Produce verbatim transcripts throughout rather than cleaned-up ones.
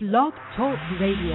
Blog Talk Radio.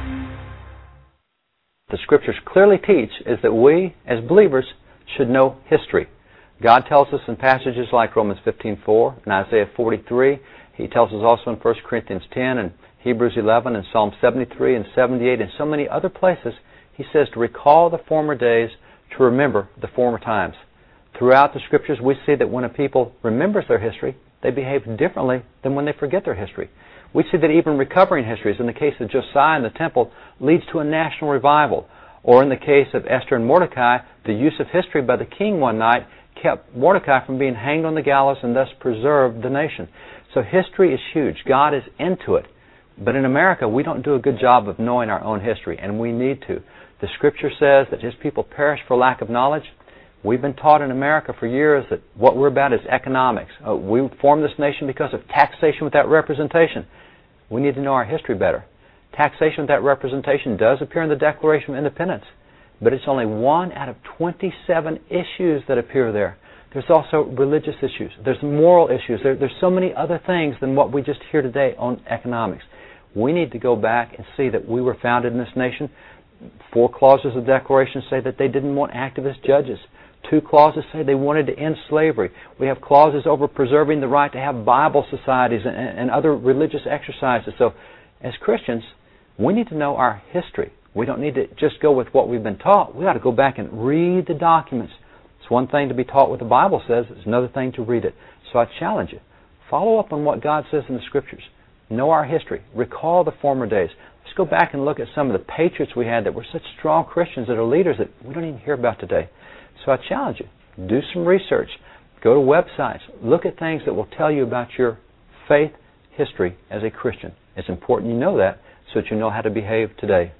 The Scriptures clearly teach is that we, as believers, should know history. God tells us in passages like Romans fifteen four and Isaiah forty-three. He tells us also in First Corinthians ten and Hebrews eleven and Psalm seventy-three and seventy-eight and so many other places. He says to recall the former days, to remember the former times. Throughout the Scriptures, we see that when a people remembers their history, they behave differently than when they forget their history. We see that even recovering histories, in the case of Josiah and the temple, leads to a national revival. Or in the case of Esther and Mordecai, the use of history by the king one night kept Mordecai from being hanged on the gallows and thus preserved the nation. So history is huge. God is into it. But in America, we don't do a good job of knowing our own history, and we need to. The Scripture says that His people perish for lack of knowledge. We've been taught in America for years that what we're about is economics. Uh, we formed this nation because of taxation without representation. We need to know our history better. Taxation without representation does appear in the Declaration of Independence, but it's only one out of twenty-seven issues that appear there. There's also religious issues. There's moral issues. There, there's so many other things than what we just hear today on economics. We need to go back and see that we were founded in this nation. Four clauses of the Declaration say that they didn't want activist judges. Two clauses say they wanted to end slavery. We have clauses over preserving the right to have Bible societies and, and other religious exercises. So as Christians, we need to know our history. We don't need to just go with what we've been taught. We've got to go back and read the documents. It's one thing to be taught what the Bible says. It's another thing to read it. So I challenge you. Follow up on what God says in the Scriptures. Know our history. Recall the former days. Let's go back and look at some of the patriots we had that were such strong Christians that are leaders that we don't even hear about today. So I challenge you. Do some research. Go to websites. Look at things that will tell you about your faith history as a Christian. It's important you know that so that you know how to behave today.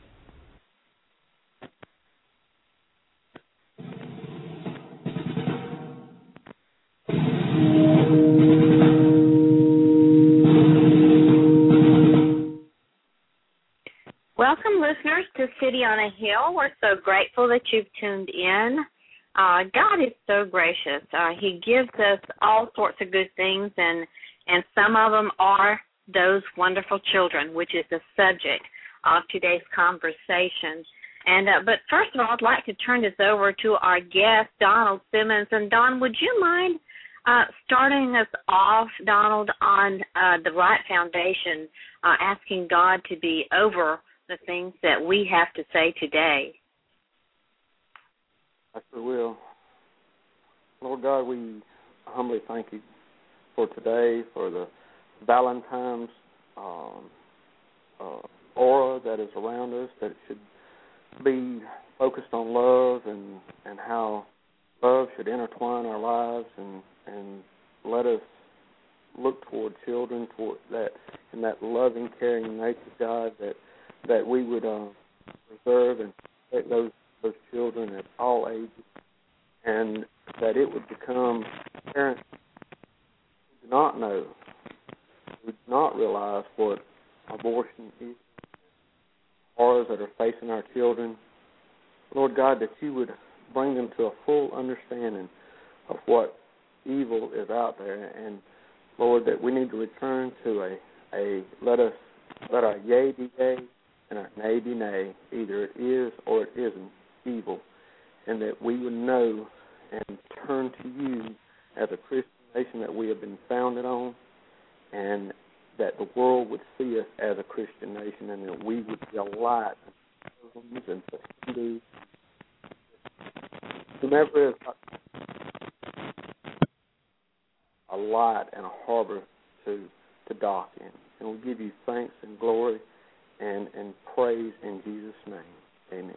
Welcome, listeners, to City on a Hill. We're so grateful that you've tuned in. Uh, God is so gracious. Uh, he gives us all sorts of good things, and, and some of them are those wonderful children, which is the subject of today's conversation. And uh, But first of all, I'd like to turn this over to our guest, Donald Simmons. And, Don, would you mind uh, starting us off, Donald, on uh, the right foundation, uh, asking God to be over the things that we have to say today? I sure will. Lord God, we humbly thank you for today, for the Valentine's um, uh, aura that is around us, that it should be focused on love and, and how love should intertwine our lives and, and let us look toward children, toward that, in that loving, caring nature, God, that that we would uh, preserve and protect those those children at all ages, and that it would become parents who do not know, who do not realize what abortion is, horrors that are facing our children. Lord God, that you would bring them to a full understanding of what evil is out there, and Lord, that we need to return to a, a let us let our yea be yea and our nay be nay, either it is or it isn't evil, and that we would know and turn to you as a Christian nation that we have been founded on, and that the world would see us as a Christian nation, and that we would be a light to Muslims and to Hindus, whomever is a light and a harbor to, to dock in. And we give you thanks and glory and, and praise in Jesus' name. Amen.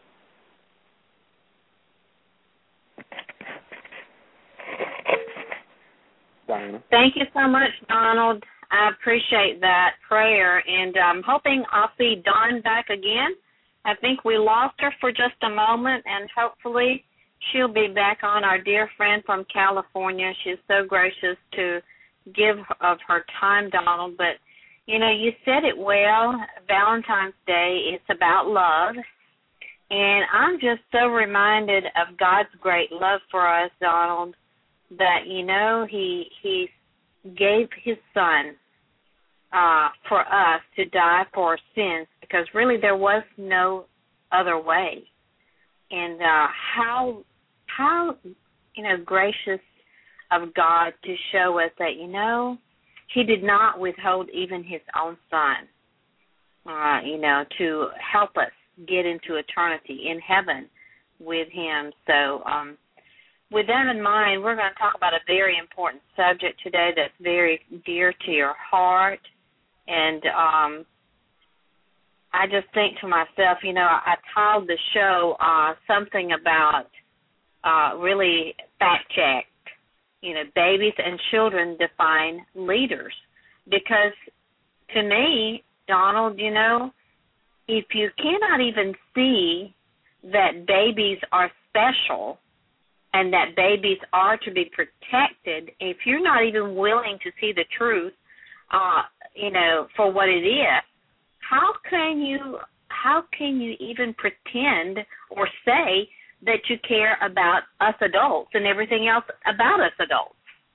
Diana. Thank you so much, Donald. I appreciate that prayer, and I'm hoping I'll see Dawn back again. I think we lost her for just a moment, and hopefully she'll be back on. Our dear friend from California, she's so gracious to give of her time, Donald. But, you know, you said it well. Valentine's Day, it's about love. And I'm just so reminded of God's great love for us, Donald, that, you know, he he gave his son uh, for us to die for our sins, because really there was no other way. And uh, how, how, you know, gracious of God to show us that, you know, he did not withhold even his own son, uh, you know, to help us get into eternity in heaven with him. So um, with that in mind, we're going to talk about a very important subject today that's very dear to your heart. And um, I just think to myself, you know, I titled the show uh, something about uh, really fact-checked, you know, babies and children define leaders. Because to me, Donald, you know, if you cannot even see that babies are special and that babies are to be protected, if you're not even willing to see the truth, uh, you know, for what it is, how can you how can you even pretend or say that you care about us adults and everything else about us adults?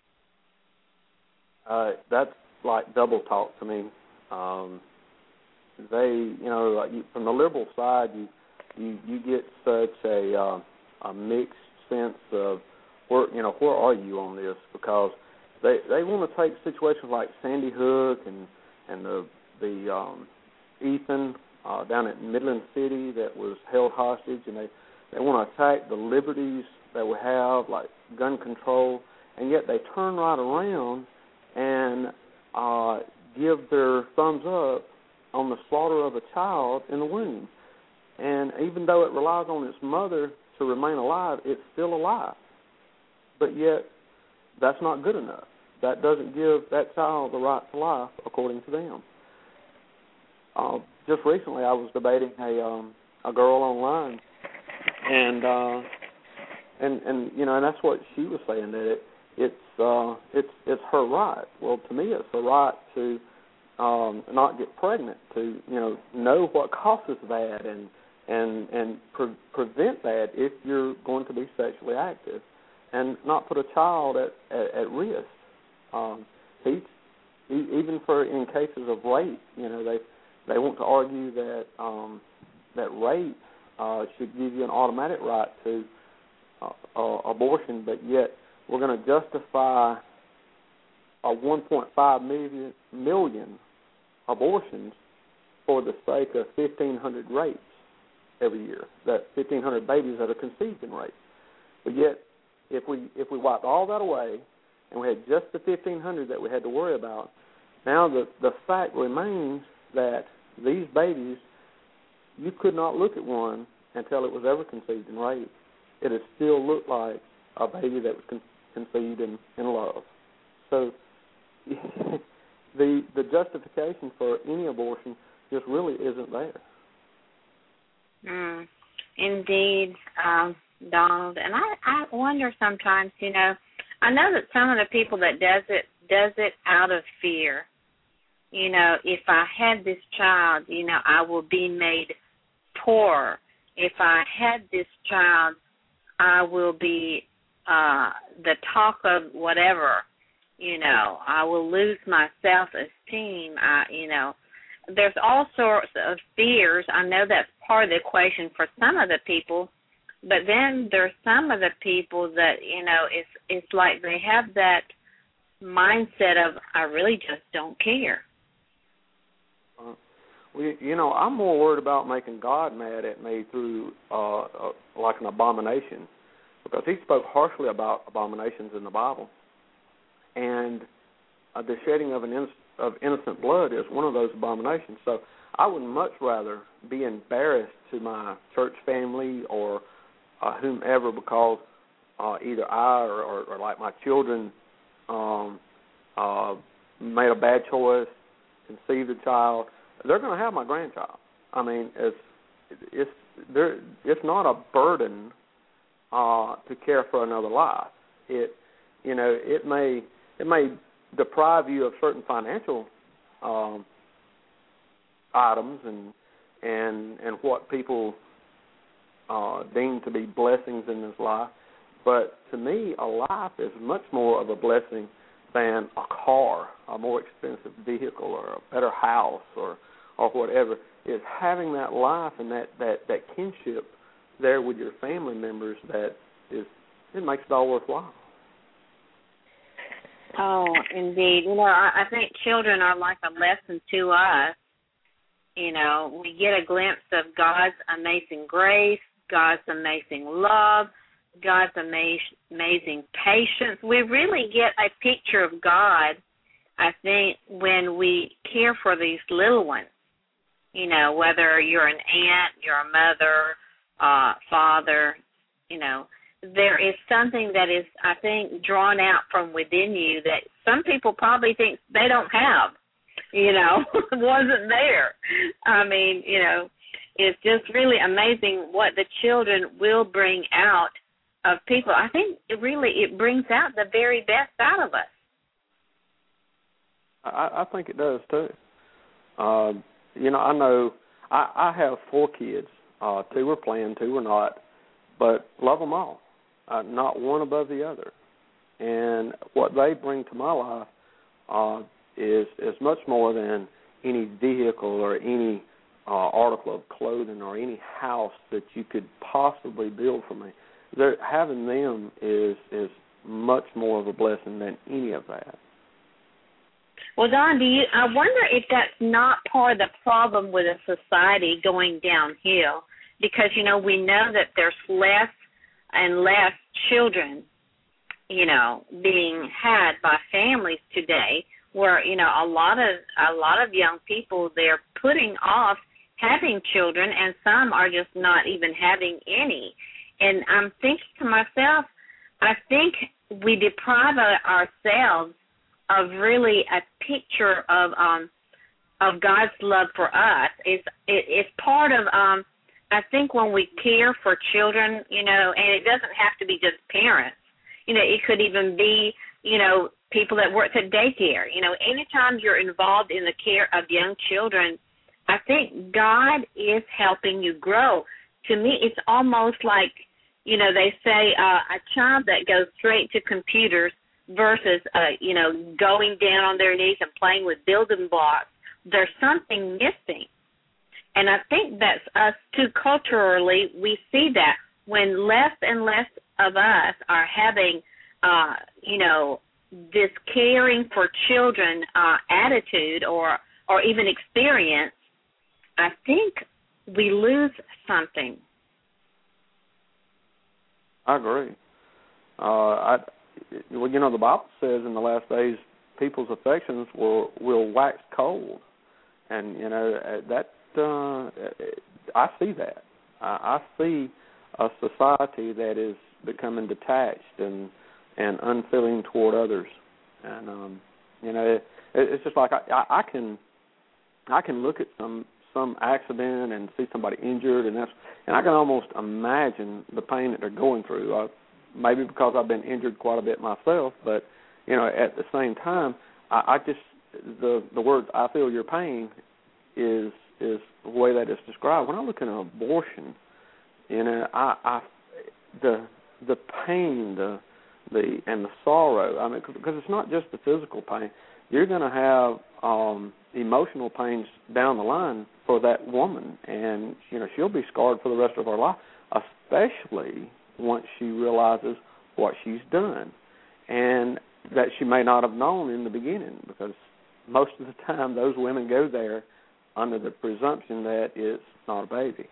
Uh, that's like double talk to me. Um, they, you know, like you, from the liberal side, you you, you get such a uh, a mixed sense of where, you know, where are you on this? Because they they want to take situations like Sandy Hook and and the the um, Ethan uh, down at Midland City that was held hostage, and they they want to attack the liberties that we have, like gun control, and yet they turn right around and uh, give their thumbs up on the slaughter of a child in the womb. And even though it relies on its mother to remain alive, it's still alive. But yet, that's not good enough. That doesn't give that child the right to life, according to them. Uh, just recently, I was debating a um, a girl online, and uh, and and you know, and that's what she was saying, that it it's uh, it's it's her right. Well, to me, it's the right to um, not get pregnant, to you know know what causes that, and and and pre- prevent that if you're going to be sexually active, and not put a child at at, at risk. Um, he, even for in cases of rape, you know, they they want to argue that um, that rape uh, should give you an automatic right to uh, uh, abortion, but yet we're going to justify a one point five million, million abortions for the sake of fifteen hundred rapes every year. That fifteen hundred babies that are conceived in rape. But yet, if we if we wiped all that away and we had just the fifteen hundred that we had to worry about, now the the fact remains that these babies, you could not look at one and tell it was ever conceived in rape. It would still look like a baby that was con- conceived in, in love. So the the justification for any abortion just really isn't there. Mm, indeed, um, Donald. And I, I wonder sometimes, you know, I know that some of the people that does it does it out of fear. You know, if I had this child, you know, I will be made poor. If I had this child, I will be uh, the talk of whatever. You know, I will lose my self-esteem. I, you know, there's all sorts of fears. I know that's part of the equation for some of the people, but then there's some of the people that, you know, it's it's like they have that mindset of, I really just don't care. Uh, well, you know, I'm more worried about making God mad at me through uh, uh, like an abomination, because he spoke harshly about abominations in the Bible, and uh, the shedding of an in- of innocent blood is one of those abominations. So I would much rather be embarrassed to my church family or uh, whomever because uh, either I or, or, or like my children um, uh, made a bad choice, conceived a child. They're going to have my grandchild. I mean, it's it's there. It's not a burden uh, to care for another life. It you know it may it may deprive you of certain financial um, items and and and what people uh, deem to be blessings in this life, but to me, a life is much more of a blessing than a car, a more expensive vehicle, or a better house, or or whatever. Is having that life and that, that, that kinship there with your family members that is it makes it all worthwhile. Oh, indeed. You know, I, I think children are like a lesson to us. You know, we get a glimpse of God's amazing grace, God's amazing love, God's ama- amazing patience. We really get a picture of God, I think, when we care for these little ones. You know, whether you're an aunt, you're a mother, uh, father, you know, there is something that is, I think, drawn out from within you that some people probably think they don't have, you know, wasn't there. I mean, you know, it's just really amazing what the children will bring out of people. I think it really, it brings out the very best out of us. I, I think it does, too. Uh, you know, I know I, I have four kids. Uh, two are planned, two are not, but love them all. Uh, not one above the other. And what they bring to my life uh, is is much more than any vehicle or any uh, article of clothing or any house that you could possibly build for me. They're, having them is is much more of a blessing than any of that. Well, Don, do you? I wonder if that's not part of the problem with a society going downhill, because you know we know that there's less and less children, you know, being had by families today, where, you know, a lot of a lot of young people, they're putting off having children, and some are just not even having any. And I'm thinking to myself, I think we deprive ourselves of really a picture of um of God's love for us. It's it, it's part of um I think when we care for children, you know, and it doesn't have to be just parents. You know, it could even be, you know, people that work at daycare. You know, anytime you're involved in the care of young children, I think God is helping you grow. To me, it's almost like, you know, they say uh, a child that goes straight to computers versus, uh, you know, going down on their knees and playing with building blocks. There's something missing. And I think that's us, too, culturally, we see that when less and less of us are having, uh, you know, this caring for children uh, attitude or, or even experience, I think we lose something. I agree. Uh, I, well, you know, the Bible says in the last days people's affections will, will wax cold. And, you know, that uh, I see that. I, I see a society that is becoming detached and and unfeeling toward others. And, um, you know, it, it's just like I, I, I can I can look at some some accident and see somebody injured, and that's and I can almost imagine the pain that they're going through. Uh, maybe because I've been injured quite a bit myself, but, you know, at the same time, I, I just, the, the word I feel your pain is is the way that it's described. When I look at an abortion, you know, I, I the the pain, the the and the sorrow. I mean, because it's not just the physical pain. You're going to have um, emotional pains down the line for that woman, and you know she'll be scarred for the rest of her life, especially once she realizes what she's done, and that she may not have known in the beginning, because most of the time those women go there under the presumption that it's not a baby.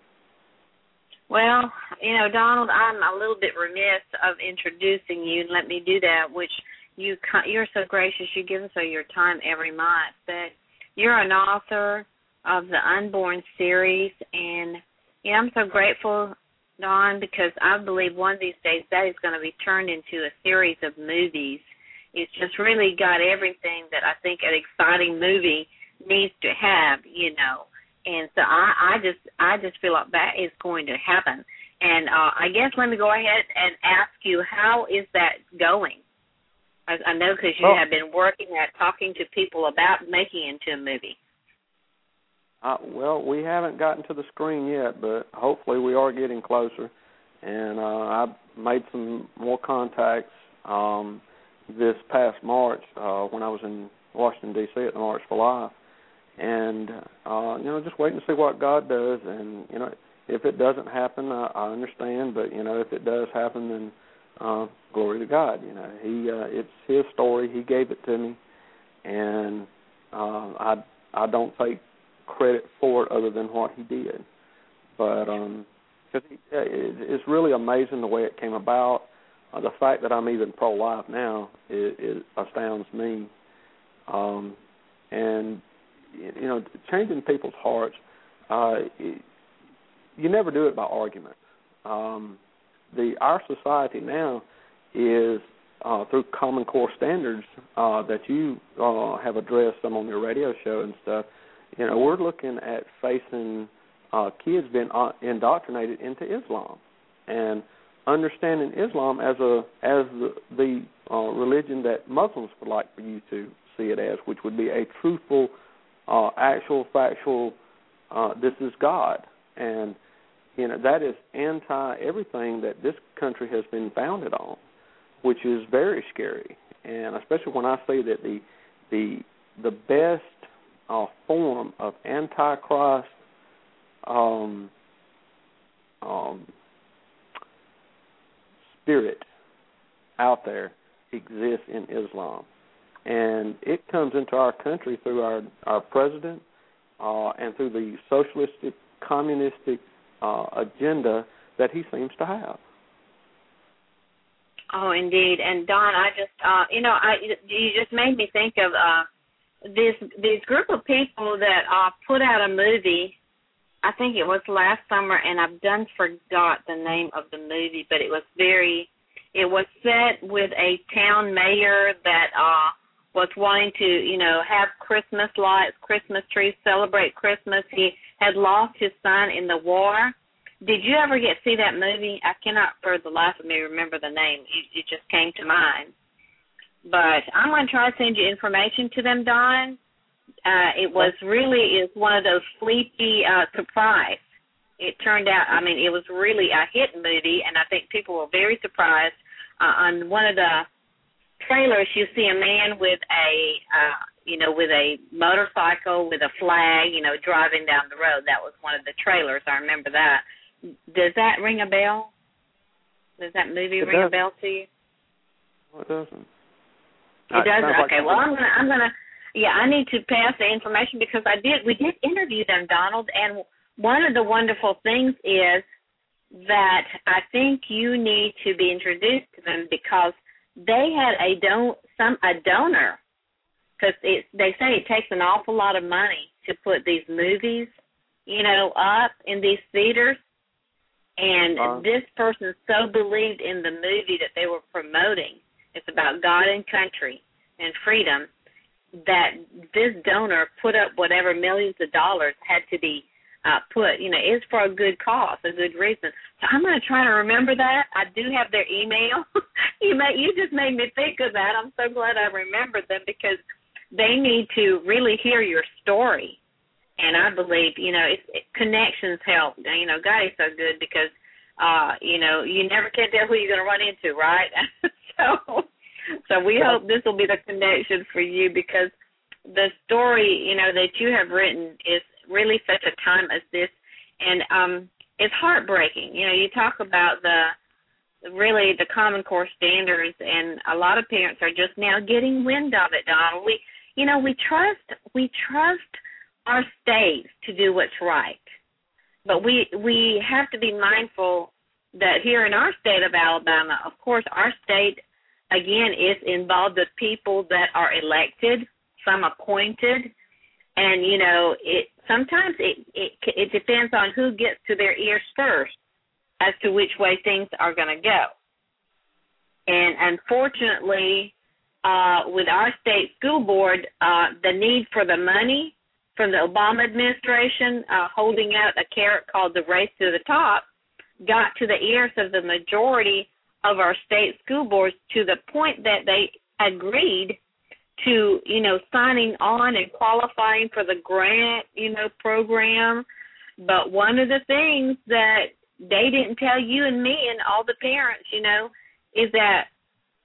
Well, you know, Donald, I'm a little bit remiss of introducing you, and let me do that, which you, you're so gracious. You give us your time every month. But you're an author of the Unborn series, and you know, I'm so grateful, Don, because I believe one of these days that is going to be turned into a series of movies. It's just really got everything that I think an exciting movie needs to have, you know. And so I, I just I just feel like that is going to happen. And uh, I guess let me go ahead and ask you, how is that going? I, I know because you oh. have been working at talking to people about making it into a movie. Uh, well, we haven't gotten to the screen yet, but hopefully we are getting closer. And uh, I've made some more contacts. Um, this past March uh, when I was in Washington, D C at the March for Life. And, uh, you know, just waiting to see what God does. And, you know, if it doesn't happen, I, I understand. But, you know, if it does happen, then uh, glory to God. You know, he uh, it's His story. He gave it to me. And uh, I, I don't take credit for it other than what He did. But um, cause it, it's really amazing the way it came about. Uh, the fact that I'm even pro-life now, it, it astounds me. Um, and... You know, changing people's hearts, uh, you never do it by argument. Um, the our society now is, uh, through Common Core standards uh, that you uh, have addressed some on your radio show and stuff, you know, we're looking at facing uh, kids being indoctrinated into Islam and understanding Islam as a as the, the uh, religion that Muslims would like for you to see it as, which would be a truthful Uh, actual, factual, uh, this is God. And, you know, that is anti-everything that this country has been founded on, which is very scary. And especially when I say that the the the best uh, form of antichrist um, um, spirit out there exists in Islam. And it comes into our country through our, our president uh, and through the socialistic, communistic uh, agenda that he seems to have. Oh, indeed. And, Don, I just, uh, you know, I you just made me think of uh, this this group of people that uh, put out a movie. I think it was last summer, and I've done forgot the name of the movie, but it was very, it was set with a town mayor that uh, was wanting to, you know, have Christmas lights, Christmas trees, celebrate Christmas. He had lost his son in the war. Did you ever get to see that movie? I cannot for the life of me remember the name. It, it just came to mind. But I'm going to try to send you information to them, Don. Uh, it was really is one of those sleepy uh, surprise. It turned out, I mean, it was really a hit movie, and I think people were very surprised. Uh, on one of the trailers, you see a man with a, uh, you know, with a motorcycle with a flag, you know, driving down the road. That was one of the trailers. I remember that. Does that ring a bell? Does that movie it ring does. a bell to you? No, it doesn't. It doesn't. Like okay. Well, I'm gonna, I'm gonna, yeah, I need to pass the information because I did. We did interview them, Donald, and one of the wonderful things is that I think you need to be introduced to them because they had a don some a donor because they say it takes an awful lot of money to put these movies, you know, up in these theaters. And uh, this person so believed in the movie that they were promoting. It's about God and country and freedom that this donor put up whatever millions of dollars had to be Uh, put, you know, is for a good cause, a good reason. So I'm going to try to remember that. I do have their email. you may, you just made me think of that. I'm so glad I remembered them because they need to really hear your story. And I believe, you know, it's, it, connections help. You know, God is so good because, uh, you know, you never can tell who you're going to run into, right? so, so we hope this will be the connection for you because the story, you know, that you have written is really such a time as this, and um, it's heartbreaking. You know, you talk about the really the Common Core standards, and a lot of parents are just now getting wind of it, Donald. We, you know, we trust we trust our states to do what's right, but we we have to be mindful that here in our state of Alabama, of course, our state again is involved with people that are elected, some appointed. And, you know, it sometimes it, it it depends on who gets to their ears first as to which way things are going to go. And unfortunately, uh, with our state school board, uh, the need for the money from the Obama administration uh, holding out a carrot called the race to the top got to the ears of the majority of our state school boards to the point that they agreed to, you know, signing on and qualifying for the grant, you know, program. But one of the things that they didn't tell you and me and all the parents, you know, is that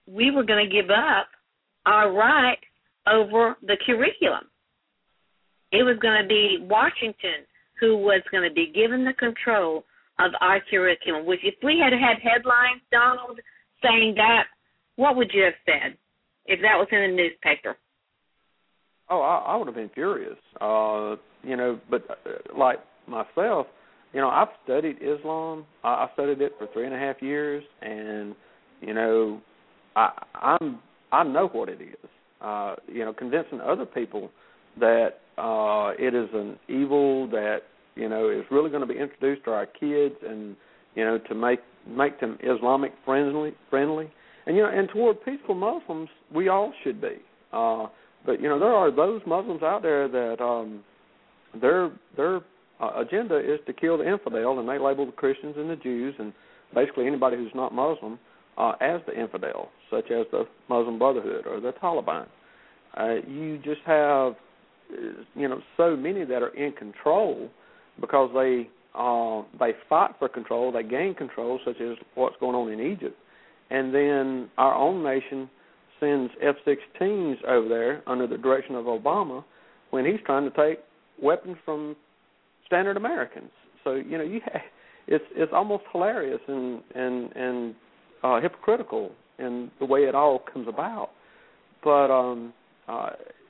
we were going to give up our right over the curriculum. It was going to be Washington who was going to be given the control of our curriculum, which if we had had headlines, Donald, saying that, what would you have said if that was in the newspaper? Oh, I, I would have been furious. Uh, you know, but uh, like myself, you know, I've studied Islam. I, I studied it for three and a half years, and you know, I, I'm I know what it is. Uh, you know, convincing other people that uh, it is an evil that you know is really going to be introduced to our kids, and you know, to make make them Islamic friendly, friendly, and you know, and toward peaceful Muslims, we all should be. Uh, but you know, there are those Muslims out there that um, their their uh, agenda is to kill the infidel, and they label the Christians and the Jews and basically anybody who's not Muslim uh, as the infidel, such as the Muslim Brotherhood or the Taliban. Uh, you just have, you know, so many that are in control because they uh, they fight for control, they gain control, such as what's going on in Egypt, and then our own nation sends F sixteens over there under the direction of Obama when he's trying to take weapons from standard Americans. So you know, you have, it's it's almost hilarious and and and uh, hypocritical in the way it all comes about. But um, uh,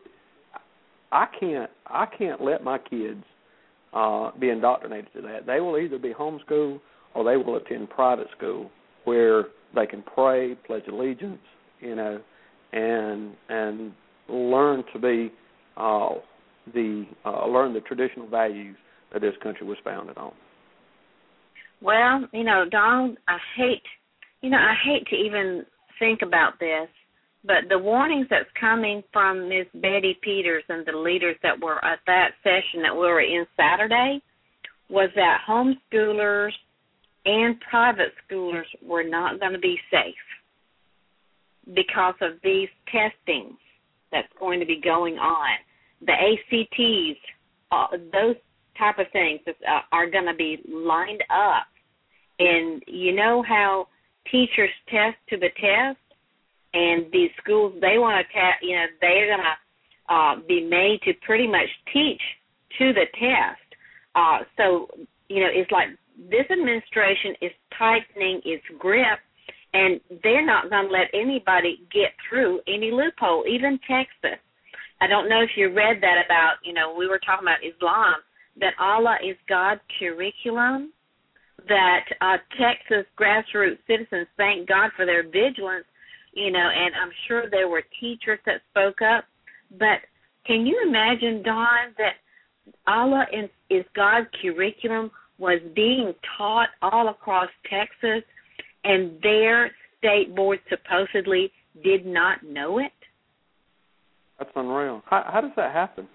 I can't I can't let my kids uh, be indoctrinated to that. They will either be homeschooled or they will attend private school where they can pray, pledge allegiance, you know, and and learn to be uh, the uh, learn the traditional values that this country was founded on. Well, you know, Donald, I hate, you know, I hate to even think about this, but the warnings that's coming from Miz Betty Peters and the leaders that were at that session that we were in Saturday was that homeschoolers and private schoolers were not going to be safe because of these testings that's going to be going on. The A C Ts, uh, those type of things uh, are going to be lined up. And you know how teachers test to the test, and these schools, they want to test, you know, they're going to uh, be made to pretty much teach to the test. Uh, so, you know, it's like this administration is tightening its grip, and they're not going to let anybody get through any loophole, even Texas. I don't know if you read that about, you know, we were talking about Islam, that Allah is God curriculum, that uh, Texas grassroots citizens thank God for their vigilance, you know, and I'm sure there were teachers that spoke up. But can you imagine, Don, that Allah is, is God curriculum was being taught all across Texas, and their state board supposedly did not know it? That's unreal. How, how does that happen?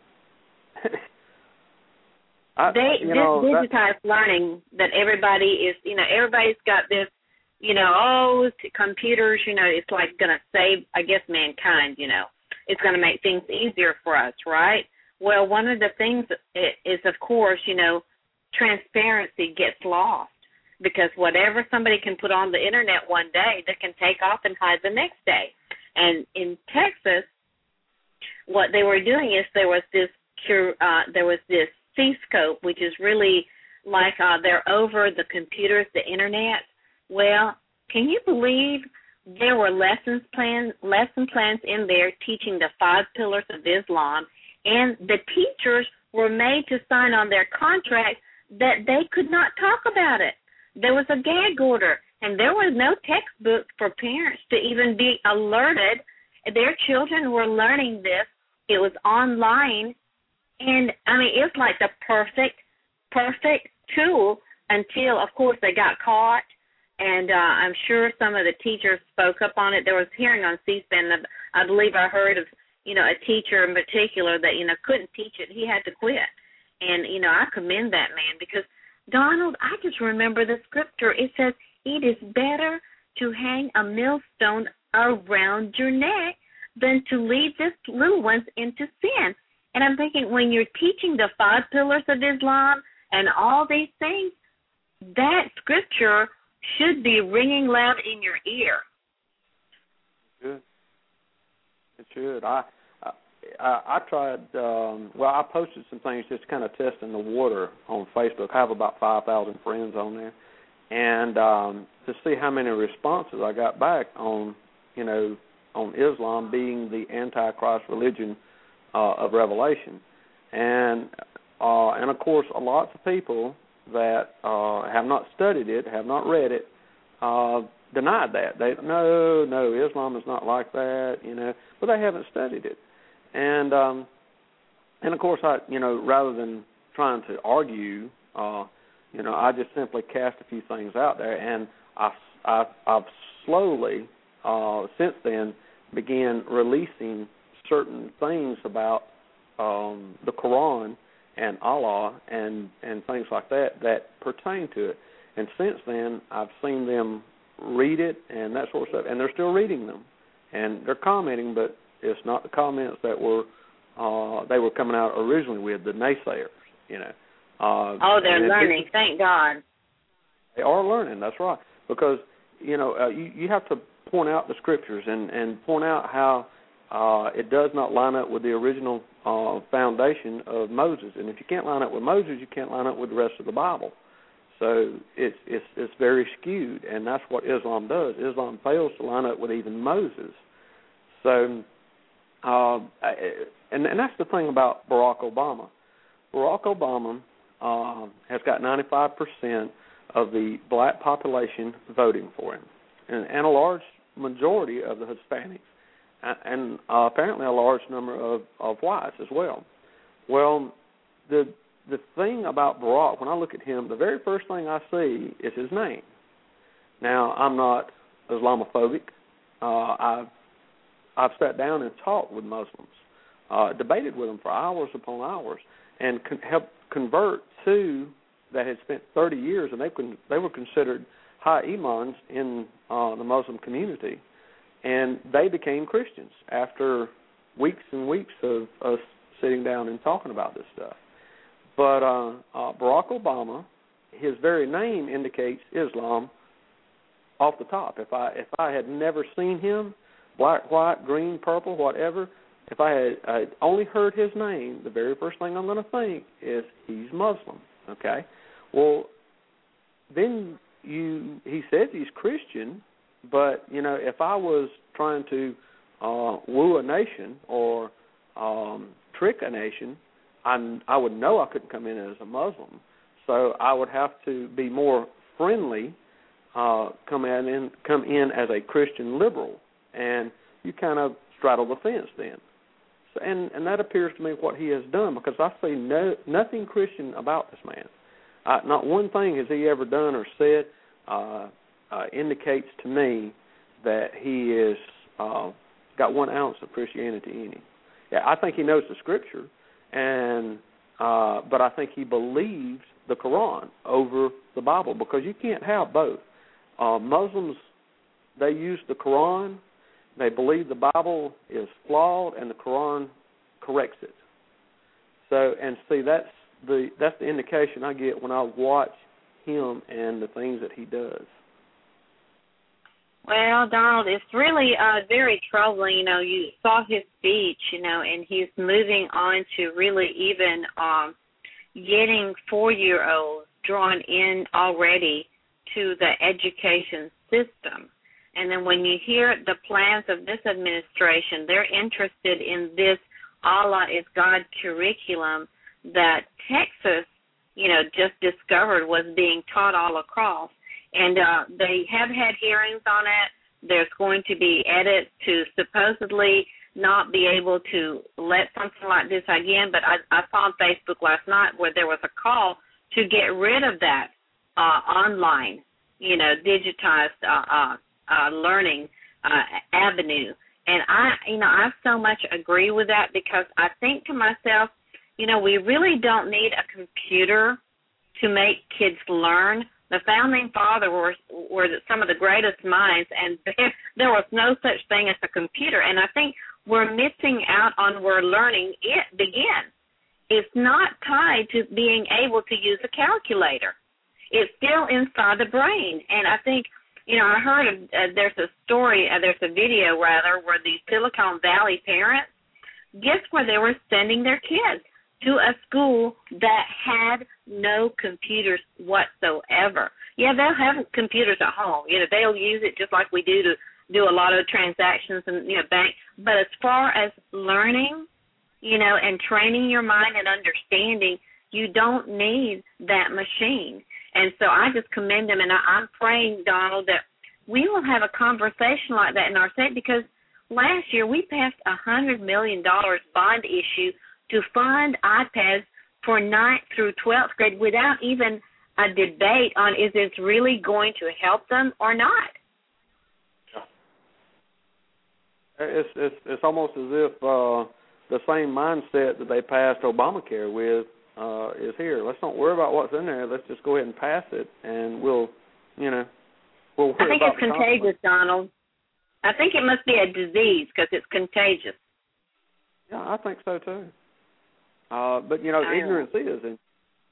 I, they you this know, digitized that, learning that everybody is, you know, everybody's got this, you know, oh, computers, you know, it's like going to save, I guess, mankind, you know. It's going to make things easier for us, right? Well, one of the things is, of course, you know, transparency gets lost because whatever somebody can put on the Internet one day, they can take off and hide the next day. And in Texas, what they were doing is there was this uh, there was this C-scope, which is really like uh, they're over the computers, the Internet. Well, can you believe there were lessons plan, lesson plans in there teaching the five pillars of Islam, and the teachers were made to sign on their contract that they could not talk about it. There was a gag order, and there was no textbook for parents to even be alerted. Their children were learning this. It was online. And, I mean, it's like the perfect, perfect tool until, of course, they got caught. And uh, I'm sure some of the teachers spoke up on it. There was hearing on C-SPAN, I believe I heard of, you know, a teacher in particular that, you know, couldn't teach it. He had to quit. And, you know, I commend that man because, Donald, I just remember the scripture. It says, it is better to hang a millstone around your neck than to lead the little ones into sin. And I'm thinking, when you're teaching the five pillars of Islam and all these things, that scripture should be ringing loud in your ear. Good. It should. I I, I tried. Um, well, I posted some things just kind of testing the water on Facebook. I have about five thousand friends on there, and um, to see how many responses I got back on, you know, on Islam being the Antichrist religion uh, of Revelation, and uh, and of course, a lot of people that uh, have not studied it, have not read it, uh, denied that. They no, no, Islam is not like that, you know, but they haven't studied it, and um, and of course, I, you know, rather than trying to argue, uh, you know, I just simply cast a few things out there, and I, I, I've slowly, uh, since then, began releasing certain things about um, the Quran and Allah and, and things like that that pertain to it. And since then, I've seen them read it and that sort of stuff, and they're still reading them. And they're commenting, but it's not the comments that were uh, they were coming out originally with, the naysayers, you know. Uh, oh, they're learning. Thank God. They are learning, that's right. Because, you know, uh, you, you have to point out the scriptures and, and point out how uh, it does not line up with the original uh, foundation of Moses. And if you can't line up with Moses, you can't line up with the rest of the Bible. So it's it's it's very skewed, and that's what Islam does. Islam fails to line up with even Moses. So, uh, and, and that's the thing about Barack Obama. Barack Obama uh, has got ninety-five percent of the black population voting for him, and, and a large majority of the Hispanics, and, and uh, apparently a large number of, of whites as well. Well, the the thing about Barack, when I look at him, the very first thing I see is his name. Now, I'm not Islamophobic. Uh, I've I've sat down and talked with Muslims, uh, debated with them for hours upon hours, and con- helped convert two that had spent thirty years, and they con- they were considered high imams in uh, the Muslim community, and they became Christians after weeks and weeks of us sitting down and talking about this stuff. But uh, uh, Barack Obama, his very name indicates Islam off the top. If I if I had never seen him, black, white, green, purple, whatever, if I had I'd only heard his name, the very first thing I'm going to think is he's Muslim. Okay, well, then you he says he's Christian, but you know, if I was trying to uh, woo a nation or um, trick a nation, I, I would know I couldn't come in as a Muslim, so I would have to be more friendly, uh, come in come in as a Christian liberal, and you kind of straddle the fence then. So, and, and that appears to me what he has done, because I see no, nothing Christian about this man. Uh, not one thing has he ever done or said uh, uh, indicates to me that he is uh, got one ounce of Christianity in him. Yeah, I think he knows the Scripture, and uh, but I think he believes the Quran over the Bible, because you can't have both. Uh, Muslims, they use the Quran. They believe the Bible is flawed, and the Quran corrects it. So, and see, that's the that's the indication I get when I watch him and the things that he does. Well, Donald, it's really uh, very troubling. You know, you saw his speech, you know, and he's moving on to really even um, getting four-year-olds drawn in already to the education system. And then when you hear the plans of this administration, they're interested in this Allah is God curriculum that Texas, you know, just discovered was being taught all across. And uh, they have had hearings on it. There's going to be edits to supposedly not be able to let something like this again. But I, I saw on Facebook last night where there was a call to get rid of that uh, online, you know, digitized uh, uh, uh, learning uh, avenue. And I, you know, I so much agree with that, because I think to myself, you know, we really don't need a computer to make kids learn. The founding fathers were, were some of the greatest minds, and there, there was no such thing as a computer. And I think we're missing out on where learning it begins. It's not tied to being able to use a calculator. It's still inside the brain. And I think you know, I heard of, uh, there's a story, uh, there's a video, rather, where these Silicon Valley parents, guess where they were sending their kids? To a school that had no computers whatsoever. Yeah, they'll have computers at home. You know, they'll use it just like we do to do a lot of transactions and, you know, bank. But as far as learning, you know, and training your mind and understanding, you don't need that machine. And so I just commend them, and I, I'm praying, Donald, that we will have a conversation like that in our state, because last year we passed a one hundred million dollars bond issue to fund iPads for ninth through twelfth grade without even a debate on is this really going to help them or not. It's it's, it's almost as if uh, the same mindset that they passed Obamacare with uh, is here. Let's not worry about what's in there. Let's just go ahead and pass it, and we'll, you know, we'll worry I think about it's contagious, Donald. I think it must be a disease because it's contagious. Yeah, I think so too. Uh, but, you know, I ignorance know. is. And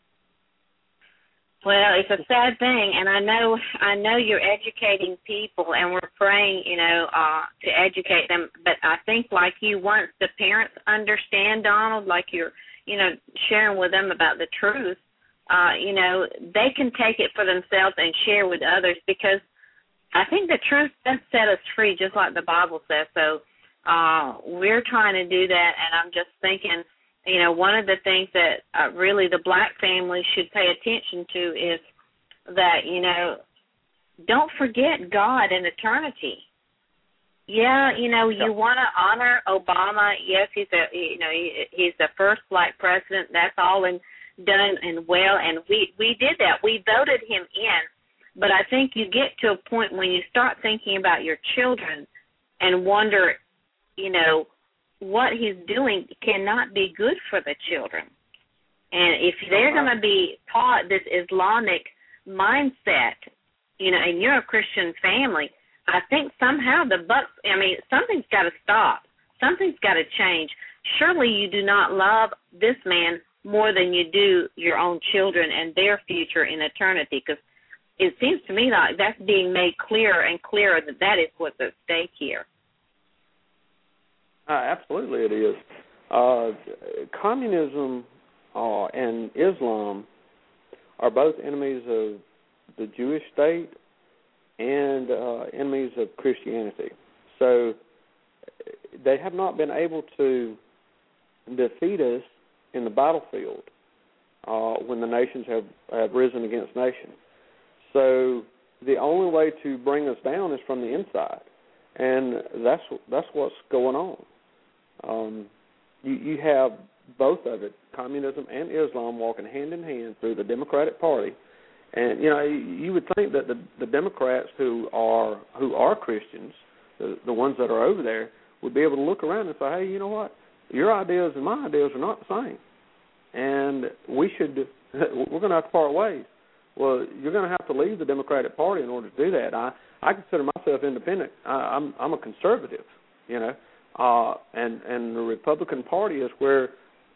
well, it's a sad thing, and I know I know you're educating people, and we're praying, you know, uh, to educate them. But I think, like you, once the parents understand, Donald, like you're, you know, sharing with them about the truth, uh, you know, they can take it for themselves and share with others, because I think the truth does set us free, just like the Bible says. So uh, we're trying to do that, and I'm just thinking, you know, one of the things that uh, really the black family should pay attention to is that, you know, don't forget God in eternity. Yeah, you know, you want to honor Obama. Yes, he's a, you know, he, he's the first black president. That's all in, done and well, and we we did that. We voted him in. But I think you get to a point when you start thinking about your children and wonder, you know, what he's doing cannot be good for the children. And if they're going to be taught this Islamic mindset, you know, and you're a Christian family, I think somehow the buck, I mean, something's got to stop. Something's got to change. Surely you do not love this man more than you do your own children and their future in eternity, because it seems to me like that's being made clearer and clearer that that is what's at stake here. Uh, absolutely it is. Uh, communism uh, and Islam are both enemies of the Jewish state and uh, enemies of Christianity. So they have not been able to defeat us in the battlefield uh, when the nations have, have risen against nations. So the only way to bring us down is from the inside, and that's that's what's going on. Um, you, you have both of it, communism and Islam, walking hand in hand through the Democratic Party. And, you know, you would think that the, the Democrats who are who are Christians, the, the ones that are over there, would be able to look around and say, hey, you know what, your ideas and my ideas are not the same. And we should, we're going to have to part ways. Well, you're going to have to leave the Democratic Party in order to do that. I, I consider myself independent. I, I'm, I'm a conservative, you know. Uh, and, and the Republican Party is where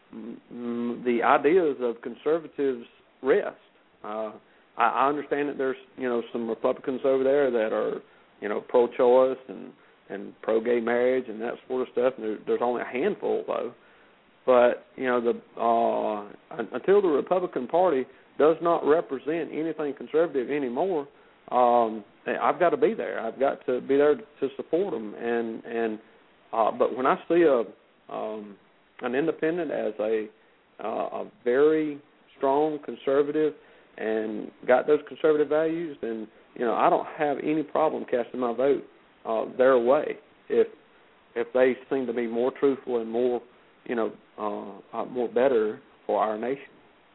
mm, the ideas of conservatives rest. Uh, I, I understand that there's, you know, some Republicans over there that are, you know, pro-choice and, and pro-gay marriage and that sort of stuff. And there, there's only a handful, though. But, you know, the uh, until the Republican Party does not represent anything conservative anymore, um, I've got to be there. I've got to be there to support them. And, and Uh, but when I see a um, an independent as a uh, a very strong conservative and got those conservative values, then, you know, I don't have any problem casting my vote uh, their way if if they seem to be more truthful and more, you know, uh, uh, more better for our nation,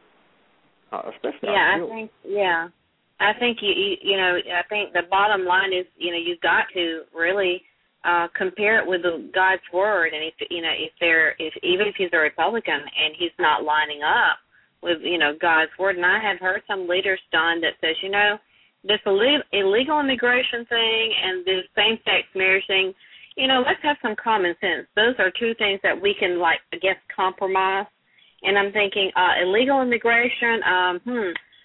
uh, especially yeah, our I children. think yeah, I think you, you you know I think the bottom line is, you know, you've got to really Uh, compare it with the, God's word, and if you know if they're if even if he's a Republican and he's not lining up with, you know, God's word. And I have heard some leaders, Don, that says, you know, this illegal immigration thing and this same-sex marriage thing, you know, let's have some common sense. Those are two things that we can, like, I guess, compromise. And I'm thinking uh, illegal immigration. Um, hmm.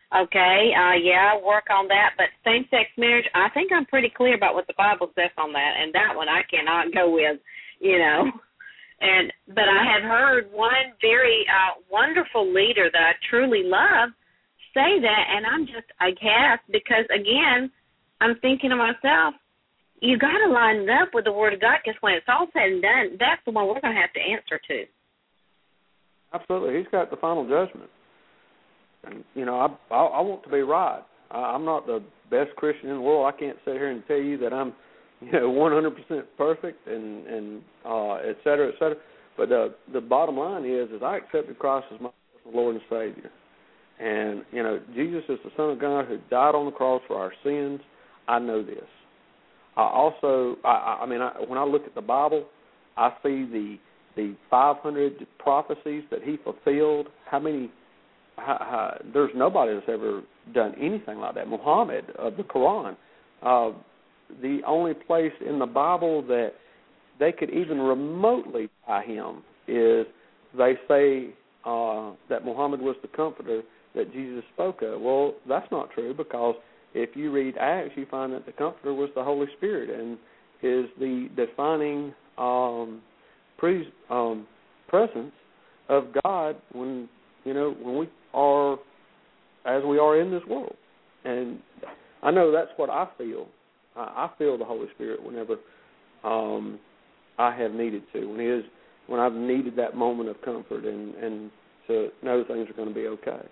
Okay, uh, yeah, work on that. But same-sex marriage, I think I'm pretty clear about what the Bible says on that, and that one I cannot go with, you know. And but I have heard one very uh, wonderful leader that I truly love say that, and I'm just aghast because, again, I'm thinking to myself, you got to line it up with the Word of God, because when it's all said and done, that's the one we're going to have to answer to. Absolutely. He's got the final judgment. And, you know, I, I, I want to be right. I, I'm not the best Christian in the world. I can't sit here and tell you that I'm, you know, one hundred percent perfect and, and uh, et cetera, et cetera. But the, the bottom line is, is I accepted Christ as my Lord and Savior. And, you know, Jesus is the Son of God who died on the cross for our sins. I know this. I also, I, I mean, I, when I look at the Bible, I see the the five hundred prophecies that he fulfilled. How many, how, how, there's nobody that's ever done anything like that. Muhammad of the Quran, uh, the only place in the Bible that they could even remotely tie him is they say uh, that Muhammad was the comforter that Jesus spoke of. Well, that's not true, because if you read Acts, you find that the Comforter was the Holy Spirit and is the defining um, pre- um, presence of God when, you know, when we are as we are in this world. And I know that's what I feel. I, I feel the Holy Spirit whenever um, I have needed to, when he is, when I've needed that moment of comfort and, and to know things are going to be okay.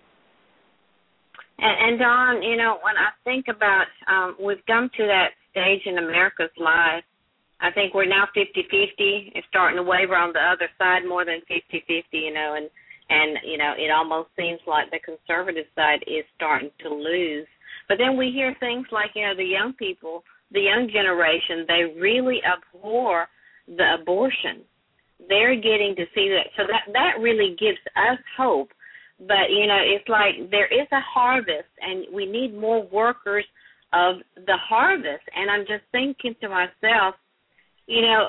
And, and Don, you know, when I think about, um, we've come to that stage in America's life, I think we're now fifty-fifty. It's starting to waver on the other side more than fifty-fifty, you know, and, and, you know, it almost seems like the conservative side is starting to lose. But then we hear things like, you know, the young people, the young generation, they really abhor the abortion. They're getting to see that. So that, that really gives us hope. But, you know, it's like there is a harvest, and we need more workers of the harvest. And I'm just thinking to myself, you know,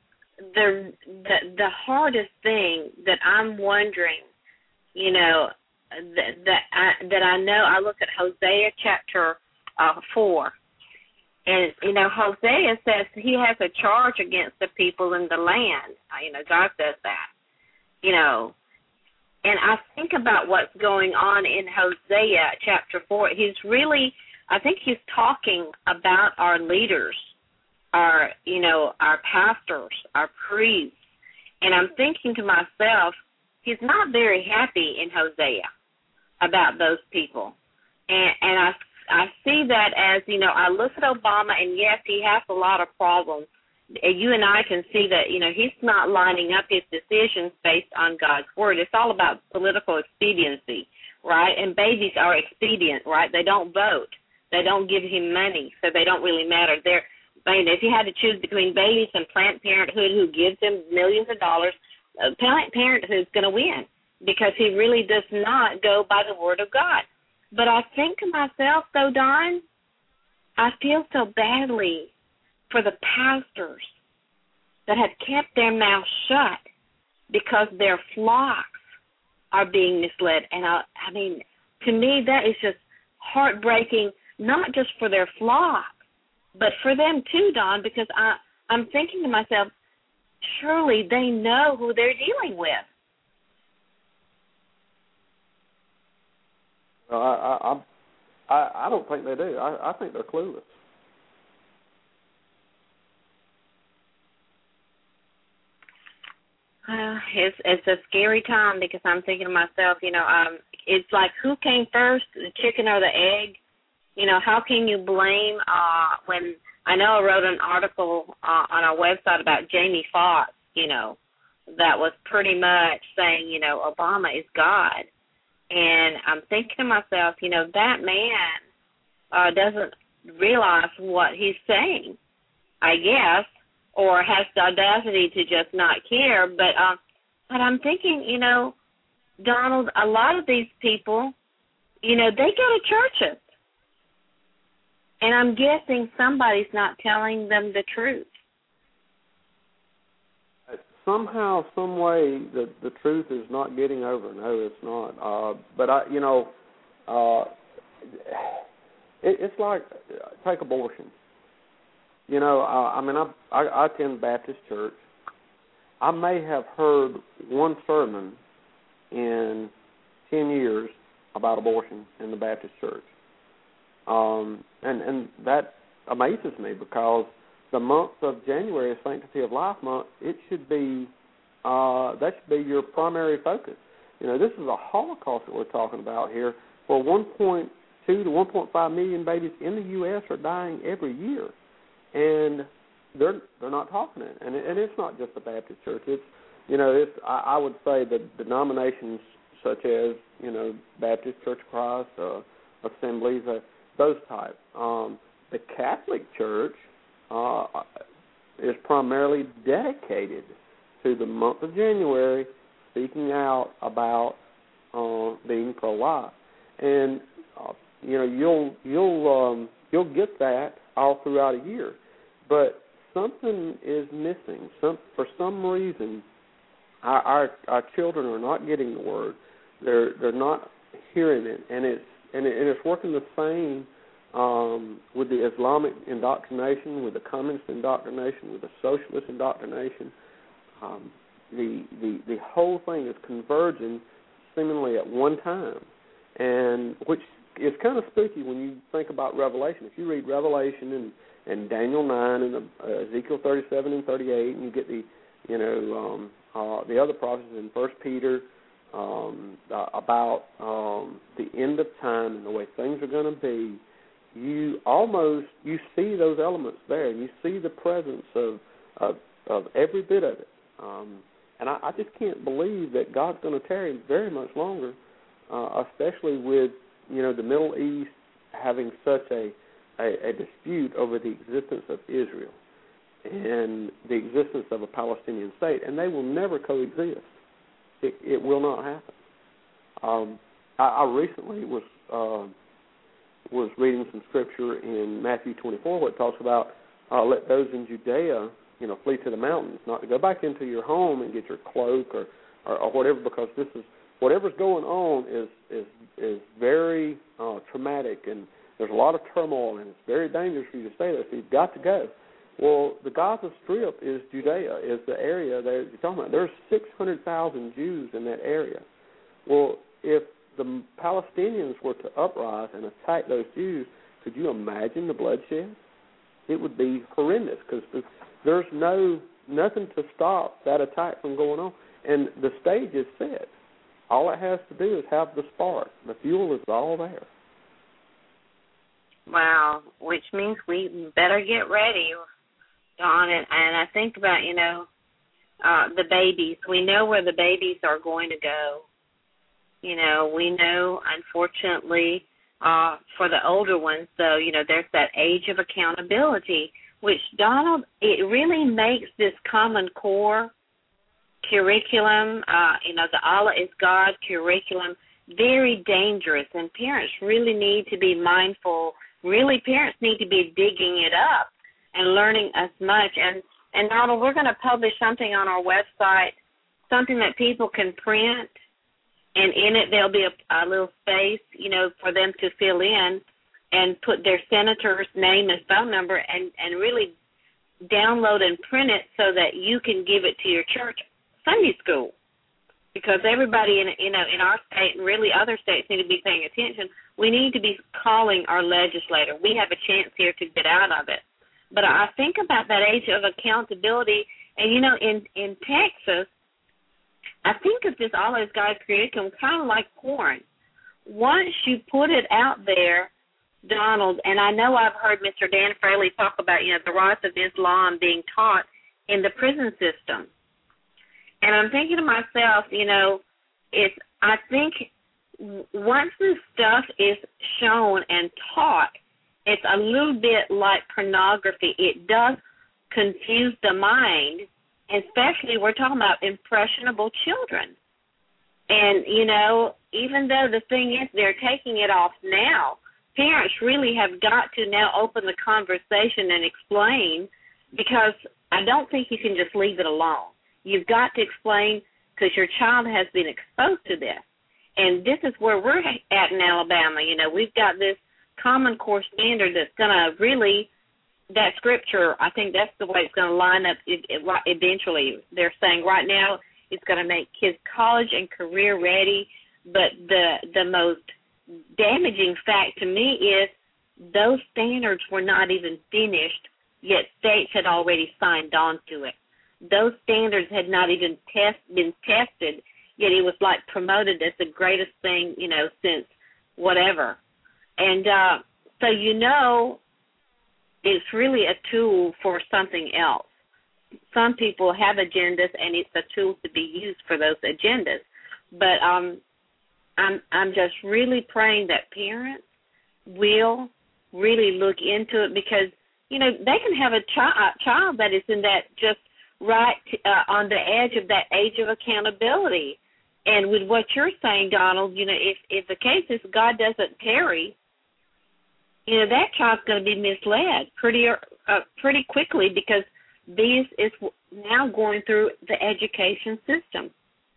the the, the hardest thing that I'm wondering, you know, that that I, that I know, I look at Hosea chapter uh, four, and, you know, Hosea says he has a charge against the people in the land. You know, God says that, you know. And I think about what's going on in Hosea chapter four. He's really, I think he's talking about our leaders, our, you know, our pastors, our priests. And I'm thinking to myself, he's not very happy in Hosea about those people. And, and I, I see that as, you know, I look at Obama, and yes, he has a lot of problems. You and I can see that, you know, he's not lining up his decisions based on God's word. It's all about political expediency, right? And babies are expedient, right? They don't vote. They don't give him money, so they don't really matter. They're, I mean, if you had to choose between babies and Planned Parenthood, who gives them millions of dollars, uh, Planned Parenthood's going to win, because he really does not go by the word of God. But I think to myself, though, Don, I feel so badly for the pastors that have kept their mouths shut because their flocks are being misled. And, I, I mean, to me, that is just heartbreaking, not just for their flock, but for them too, Don, because I, I'm thinking to myself, surely they know who they're dealing with. Well, I, I, I, I don't think they do. I, I think they're clueless. Uh, it's it's a scary time, because I'm thinking to myself, you know, um, it's like, who came first, the chicken or the egg? You know, how can you blame uh, when I know I wrote an article uh, on our website about Jamie Foxx, you know, that was pretty much saying, you know, Obama is God. And I'm thinking to myself, you know, that man uh, doesn't realize what he's saying, I guess, or has the audacity to just not care. But um, but I'm thinking, you know, Donald, a lot of these people, you know, they go to churches. And I'm guessing somebody's not telling them the truth. Somehow, some way, the the truth is not getting over. No, it's not. Uh, but I, you know, uh, it, it's like, take abortion. You know, uh, I mean, I, I, I attend Baptist church. I may have heard one sermon in ten years about abortion in the Baptist church. Um, and, and that amazes me because the month of January is Sanctity of Life Month. It should be, uh, that should be your primary focus. You know, this is a Holocaust that we're talking about here, where one point two to one point five million babies in the U S are dying every year. And they're they're not talking it. And, it, and it's not just the Baptist church. It's, you know, it's, I, I would say that denominations such as, you know, Baptist Church of Christ, uh, Assemblies, uh, those type. Um, the Catholic Church uh, is primarily dedicated to the month of January, speaking out about uh, being pro-life, and uh, you know you'll you'll um, you'll get that all throughout a year, but something is missing. Some for some reason, our, our our children are not getting the word. They're they're not hearing it, and it's and, it, and it's working the same um, with the Islamic indoctrination, with the communist indoctrination, with the socialist indoctrination. Um, the, the the whole thing is converging seemingly at one time, and which is kind of spooky when you think about Revelation. If you read Revelation and, and Daniel nine and uh, Ezekiel thirty-seven and thirty-eight, and you get the you know um, uh, the other prophecies in First Peter um, uh, about um, the end of time and the way things are going to be, you almost you see those elements there, and you see the presence of of, of every bit of it. Um, and I, I just can't believe that God's going to tarry very much longer, uh, especially with, you know, the Middle East having such a, a, a dispute over the existence of Israel and the existence of a Palestinian state, and they will never coexist. It, it will not happen. Um, I, I recently was uh, was reading some scripture in Matthew twenty-four where it talks about uh, let those in Judea, you know, flee to the mountains, not to go back into your home and get your cloak or, or, or whatever, because this is whatever's going on is is is very uh, traumatic, and there's a lot of turmoil, and it's very dangerous for you to stay there, so you've got to go. Well, the Gaza Strip is Judea, is the area that you're talking about. There's six hundred thousand Jews in that area. Well, if the Palestinians were to uprise and attack those Jews, could you imagine the bloodshed? It would be horrendous, because there's no nothing to stop that attack from going on. And the stage is set. All it has to do is have the spark. The fuel is all there. Wow, which means we better get ready, Don. And, and I think about, you know, uh, the babies. We know where the babies are going to go. You know, we know, unfortunately, uh, for the older ones, though, you know, there's that age of accountability, which, Donald, it really makes this Common Core curriculum, uh, you know, the Allah is God curriculum, very dangerous, and parents really need to be mindful. Really, parents need to be digging it up and learning as much. And, and Donald, we're going to publish something on our website, something that people can print, and in it there'll be a, a little space, you know, for them to fill in and put their senator's name and phone number and, and really download and print it so that you can give it to your church Sunday school. Because everybody in you know in our state and really other states need to be paying attention. We need to be calling our legislator. We have a chance here to get out of it. But I think about that age of accountability, and you know, in, in Texas, I think of this All Is God curriculum kind of like porn. Once you put it out there, Donald, and I know I've heard Mister Dan Fraley talk about, you know, the rise of Islam being taught in the prison system. And I'm thinking to myself, you know, it's, I think once this stuff is shown and taught, it's a little bit like pornography. It does confuse the mind, especially we're talking about impressionable children. And, you know, even though the thing is they're taking it off now, parents really have got to now open the conversation and explain, because I don't think you can just leave it alone. You've got to explain, because your child has been exposed to this. And this is where we're at in Alabama. You know, we've got this Common Core standard that's going to really, that scripture, I think that's the way it's going to line up it, it, eventually. They're saying right now it's going to make kids college and career ready, but the the most damaging fact to me is those standards were not even finished, yet states had already signed on to it. Those standards had not even test, been tested, yet it was like promoted as the greatest thing, you know, since whatever. And uh, so you know it's really a tool for something else. Some people have agendas, and it's a tool to be used for those agendas. But um, I'm I'm just really praying that parents will really look into it, because, you know, they can have a, chi- a child that is in that just right uh, on the edge of that age of accountability. And with what you're saying, Donald, you know, if, if the case is God doesn't tarry, you know, that child's going to be misled pretty uh, pretty quickly, because this is now going through the education system.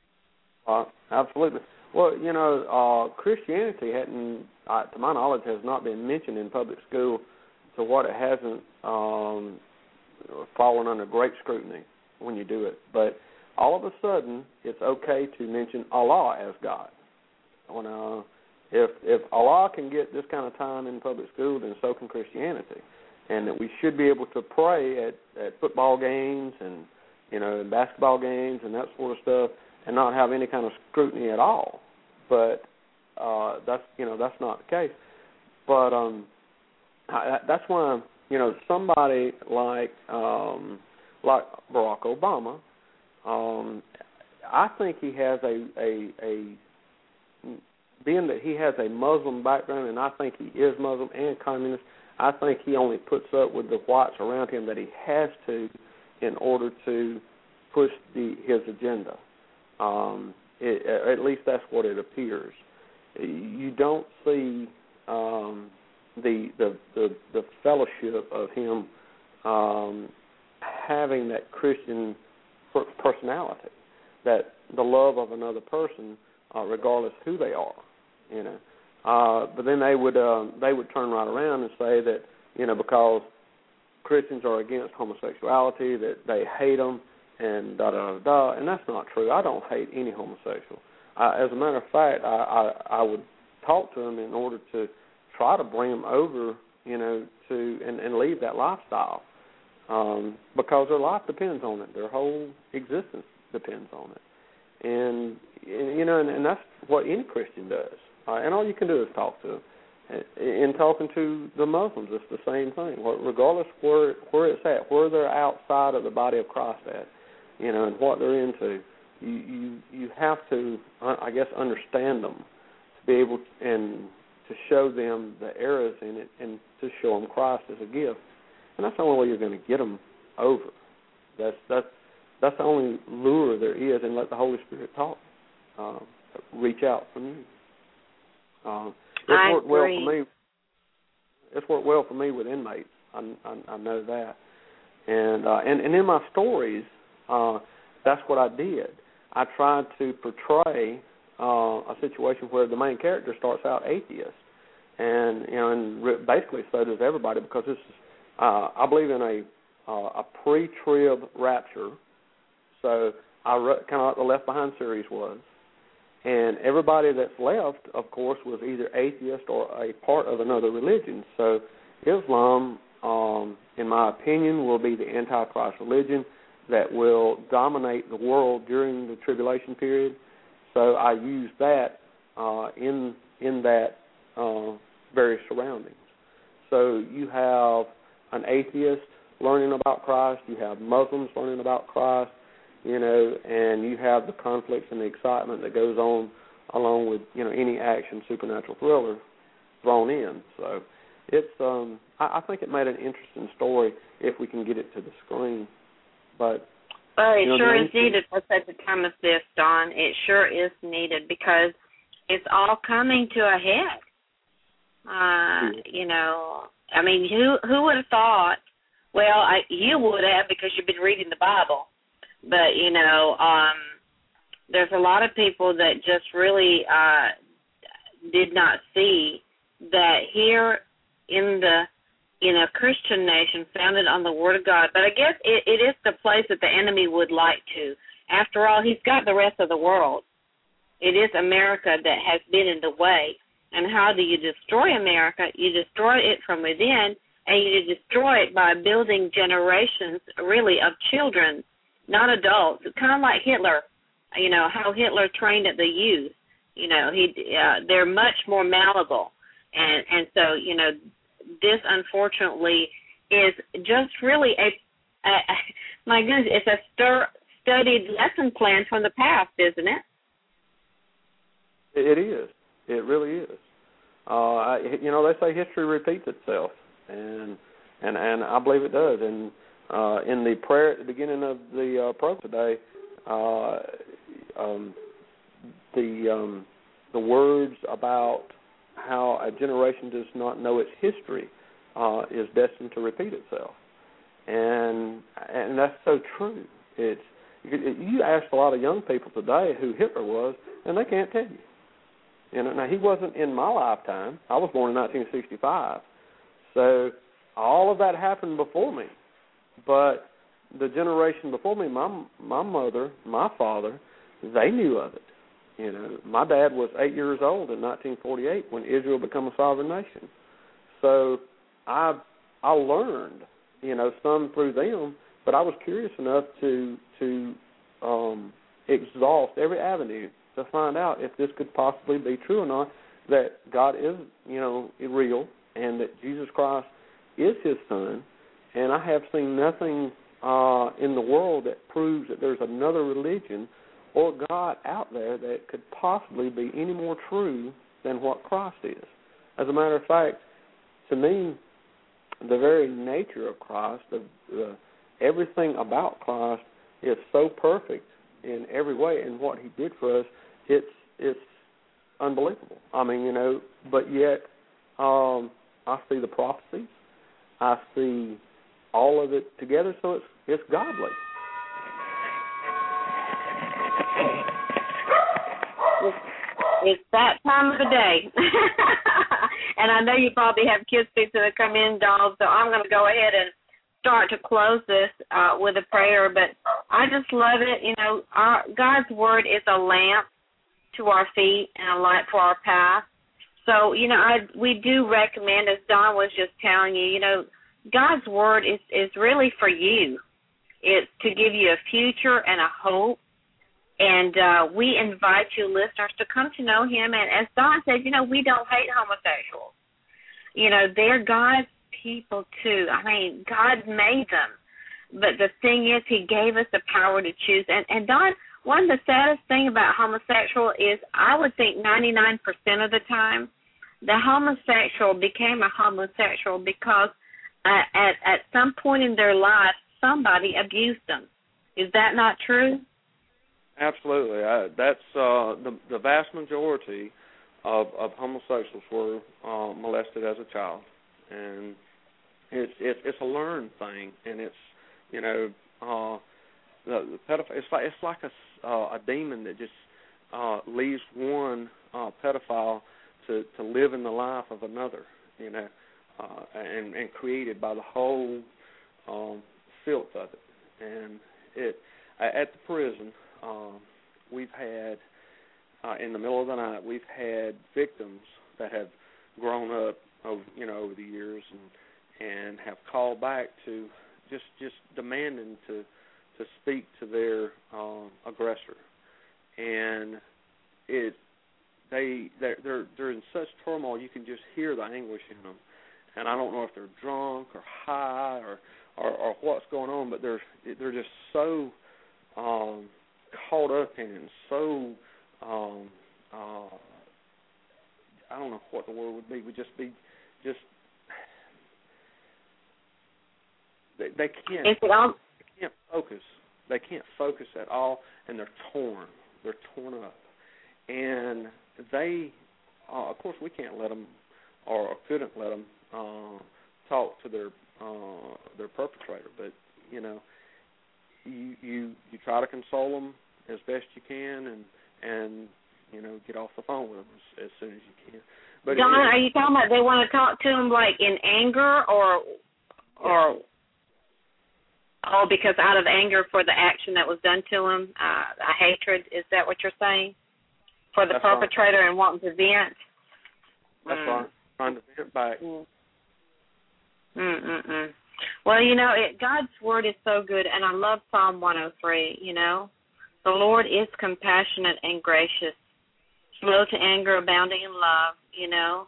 Uh, absolutely. Well, you know, uh, Christianity hadn't, uh, to my knowledge, has not been mentioned in public school, so what it hasn't um, fallen under great scrutiny when you do it. But all of a sudden, it's okay to mention Allah as God. When, uh, if if Allah can get this kind of time in public school, then so can Christianity, and that we should be able to pray at, at football games and, you know, and basketball games and that sort of stuff, and not have any kind of scrutiny at all. But uh, that's you know that's not the case. But um, I, that's why, you know, somebody like um, like Barack Obama, um, I think he has a, a a being that he has a Muslim background, and I think he is Muslim and communist. I think he only puts up with the whites around him that he has to in order to push the his agenda. Um, it, at least that's what it appears. You don't see um, the, the the the fellowship of him um, having that Christian personality, that the love of another person, uh, regardless who they are, you know. Uh, but then they would uh, they would turn right around and say that, you know, because Christians are against homosexuality, that they hate them, and da da da da. And that's not true. I don't hate any homosexual. I, as a matter of fact, I, I I would talk to them in order to try to bring them over, you know, to and, and leave that lifestyle, um, because their life depends on it. Their whole existence depends on it. And, you know, and, and that's what any Christian does. Uh, and all you can do is talk to them. In talking to the Muslims, it's the same thing. Regardless where where it's at, where they're outside of the body of Christ at, you know, and what they're into, you you, you have to, I guess, understand them to be able to, and to show them the errors in it, and to show them Christ as a gift. And that's the only way you're going to get them over. That's that's that's the only lure there is, and let the Holy Spirit talk, uh, reach out from you. Uh, it's I worked agree. well for me. It's worked well for me with inmates. I, I, I know that, and uh, and and in my stories, uh, that's what I did. I tried to portray uh, a situation where the main character starts out atheist, and you know, and basically so does everybody, because this is, uh, I believe in a uh, a pre-trib rapture. So I wrote, kind of like the Left Behind series was. And everybody that's left, of course, was either atheist or a part of another religion. So Islam, um, in my opinion, will be the Antichrist religion that will dominate the world during the tribulation period. So I use that uh, in in that uh, various surroundings. So you have an atheist learning about Christ, you have Muslims learning about Christ, you know, and you have the conflicts and the excitement that goes on along with, you know, any action supernatural thriller thrown in. So it's, um, I, I think it made an interesting story if we can get it to the screen. But well, it you know, sure is needed for such a time as this, Don. It sure is needed, because it's all coming to a head. Uh, yeah. You know, I mean, who who would have thought? Well, I, you would have, because you've been reading the Bible. But, you know, um, there's a lot of people that just really uh, did not see that here in the in a Christian nation founded on the Word of God, but I guess it, it is the place that the enemy would like to. After all, he's got the rest of the world. It is America that has been in the way. And how do you destroy America? You destroy it from within, and you destroy it by building generations, really, of children, not adults, kind of like Hitler. You know, how Hitler trained at the youth. You know, he uh, they're much more malleable. And, and so, you know, this, unfortunately, is just really a, a, a my goodness, it's a stir, studied lesson plan from the past, isn't it? It is. It really is. Uh, I, you know, they say history repeats itself, and and and I believe it does. And uh, in the prayer at the beginning of the uh, program today, uh, um, the um, the words about how a generation does not know its history uh, is destined to repeat itself, and and that's so true. It's you ask a lot of young people today who Hitler was, and they can't tell you. You know, now he wasn't in my lifetime. I was born in nineteen sixty-five, so all of that happened before me. But the generation before me, my my mother, my father, they knew of it. You know, my dad was eight years old in nineteen forty-eight when Israel became a sovereign nation. So I I learned, you know, some through them, but I was curious enough to to um, exhaust every avenue to find out if this could possibly be true or not, that God is, you know, real and that Jesus Christ is his son. And I have seen nothing uh, in the world that proves that there's another religion or God out there that could possibly be any more true than what Christ is. As a matter of fact, to me, the very nature of Christ, the, the, everything about Christ is so perfect in every way, and what he did for us, it's it's unbelievable. I mean, you know, but yet um, I see the prophecies, I see all of it together, so it's it's godly. It's, it's that time of the day. And I know you probably have kids fixing to come in, dogs, so I'm going to go ahead and start to close this uh, with a prayer. But I just love it. You know, our, God's Word is a lamp to our feet and a light for our path. So, you know, I we do recommend, as Don was just telling you, you know, God's Word is, is really for you. It's to give you a future and a hope. And uh, we invite you, listeners, to come to know him. And as Don said, you know, we don't hate homosexuals. You know, they're God's people, too. I mean, God made them. But the thing is, he gave us the power to choose. And, and Don, one of the saddest thing about homosexual is I would think ninety-nine percent of the time the homosexual became a homosexual because uh, at, at some point in their life, somebody abused them. Is that not true? Absolutely. I, that's uh, the, the vast majority of, of homosexuals were uh, molested as a child. And it's, it's it's a learned thing, and it's, you know, uh, the, the pedophile, it's like it's like a, uh, a demon that just uh, leaves one uh, pedophile to, to live in the life of another, you know, uh, and, and created by the whole um, filth of it. And it at the prison, um, we've had uh, in the middle of the night, we've had victims that have grown up, over, you know, over the years, and and have called back to just just demanding to to speak to their um, aggressor, and it they they're, they're they're in such turmoil, you can just hear the anguish in them, and I don't know if they're drunk or high or or, or what's going on, but they're they're just so um, caught up in it, and so um, uh, I don't know what the word would be, would just be just they, they can't they can't focus. They can't focus at all, and they're torn. They're torn up, and they, uh, of course, we can't let them, or couldn't let them uh, talk to their uh, their perpetrator. But you know, you you you try to console them, as best you can, and and you know, get off the phone with them as, as soon as you can. But Don, it, are you talking about they want to talk to him like in anger, or or yeah. oh, because out of anger for the action that was done to him, uh, a hatred? Is that what you're saying? For the That's perpetrator right. and wanting to vent? That's mm. right. Trying to vent back. Mm. Mm-mm-mm. Well, you know, it, God's word is so good, and I love Psalm one oh three, you know. The Lord is compassionate and gracious, slow to anger, abounding in love, you know.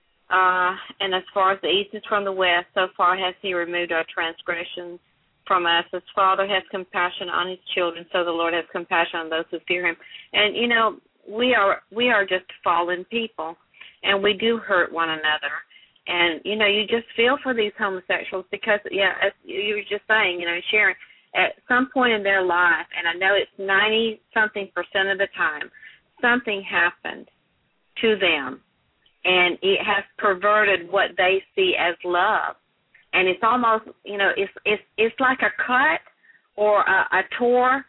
Uh, and as far as the east is from the west, so far has he removed our transgressions from us. As Father has compassion on his children, so the Lord has compassion on those who fear him. And, you know, we are we are just fallen people, and we do hurt one another. And, you know, you just feel for these homosexuals because, yeah, as you were just saying, you know, Sharon, at some point in their life, and I know it's ninety-something percent of the time, something happened to them, and it has perverted what they see as love. And it's almost, you know, it's it's it's like a cut or a, a tore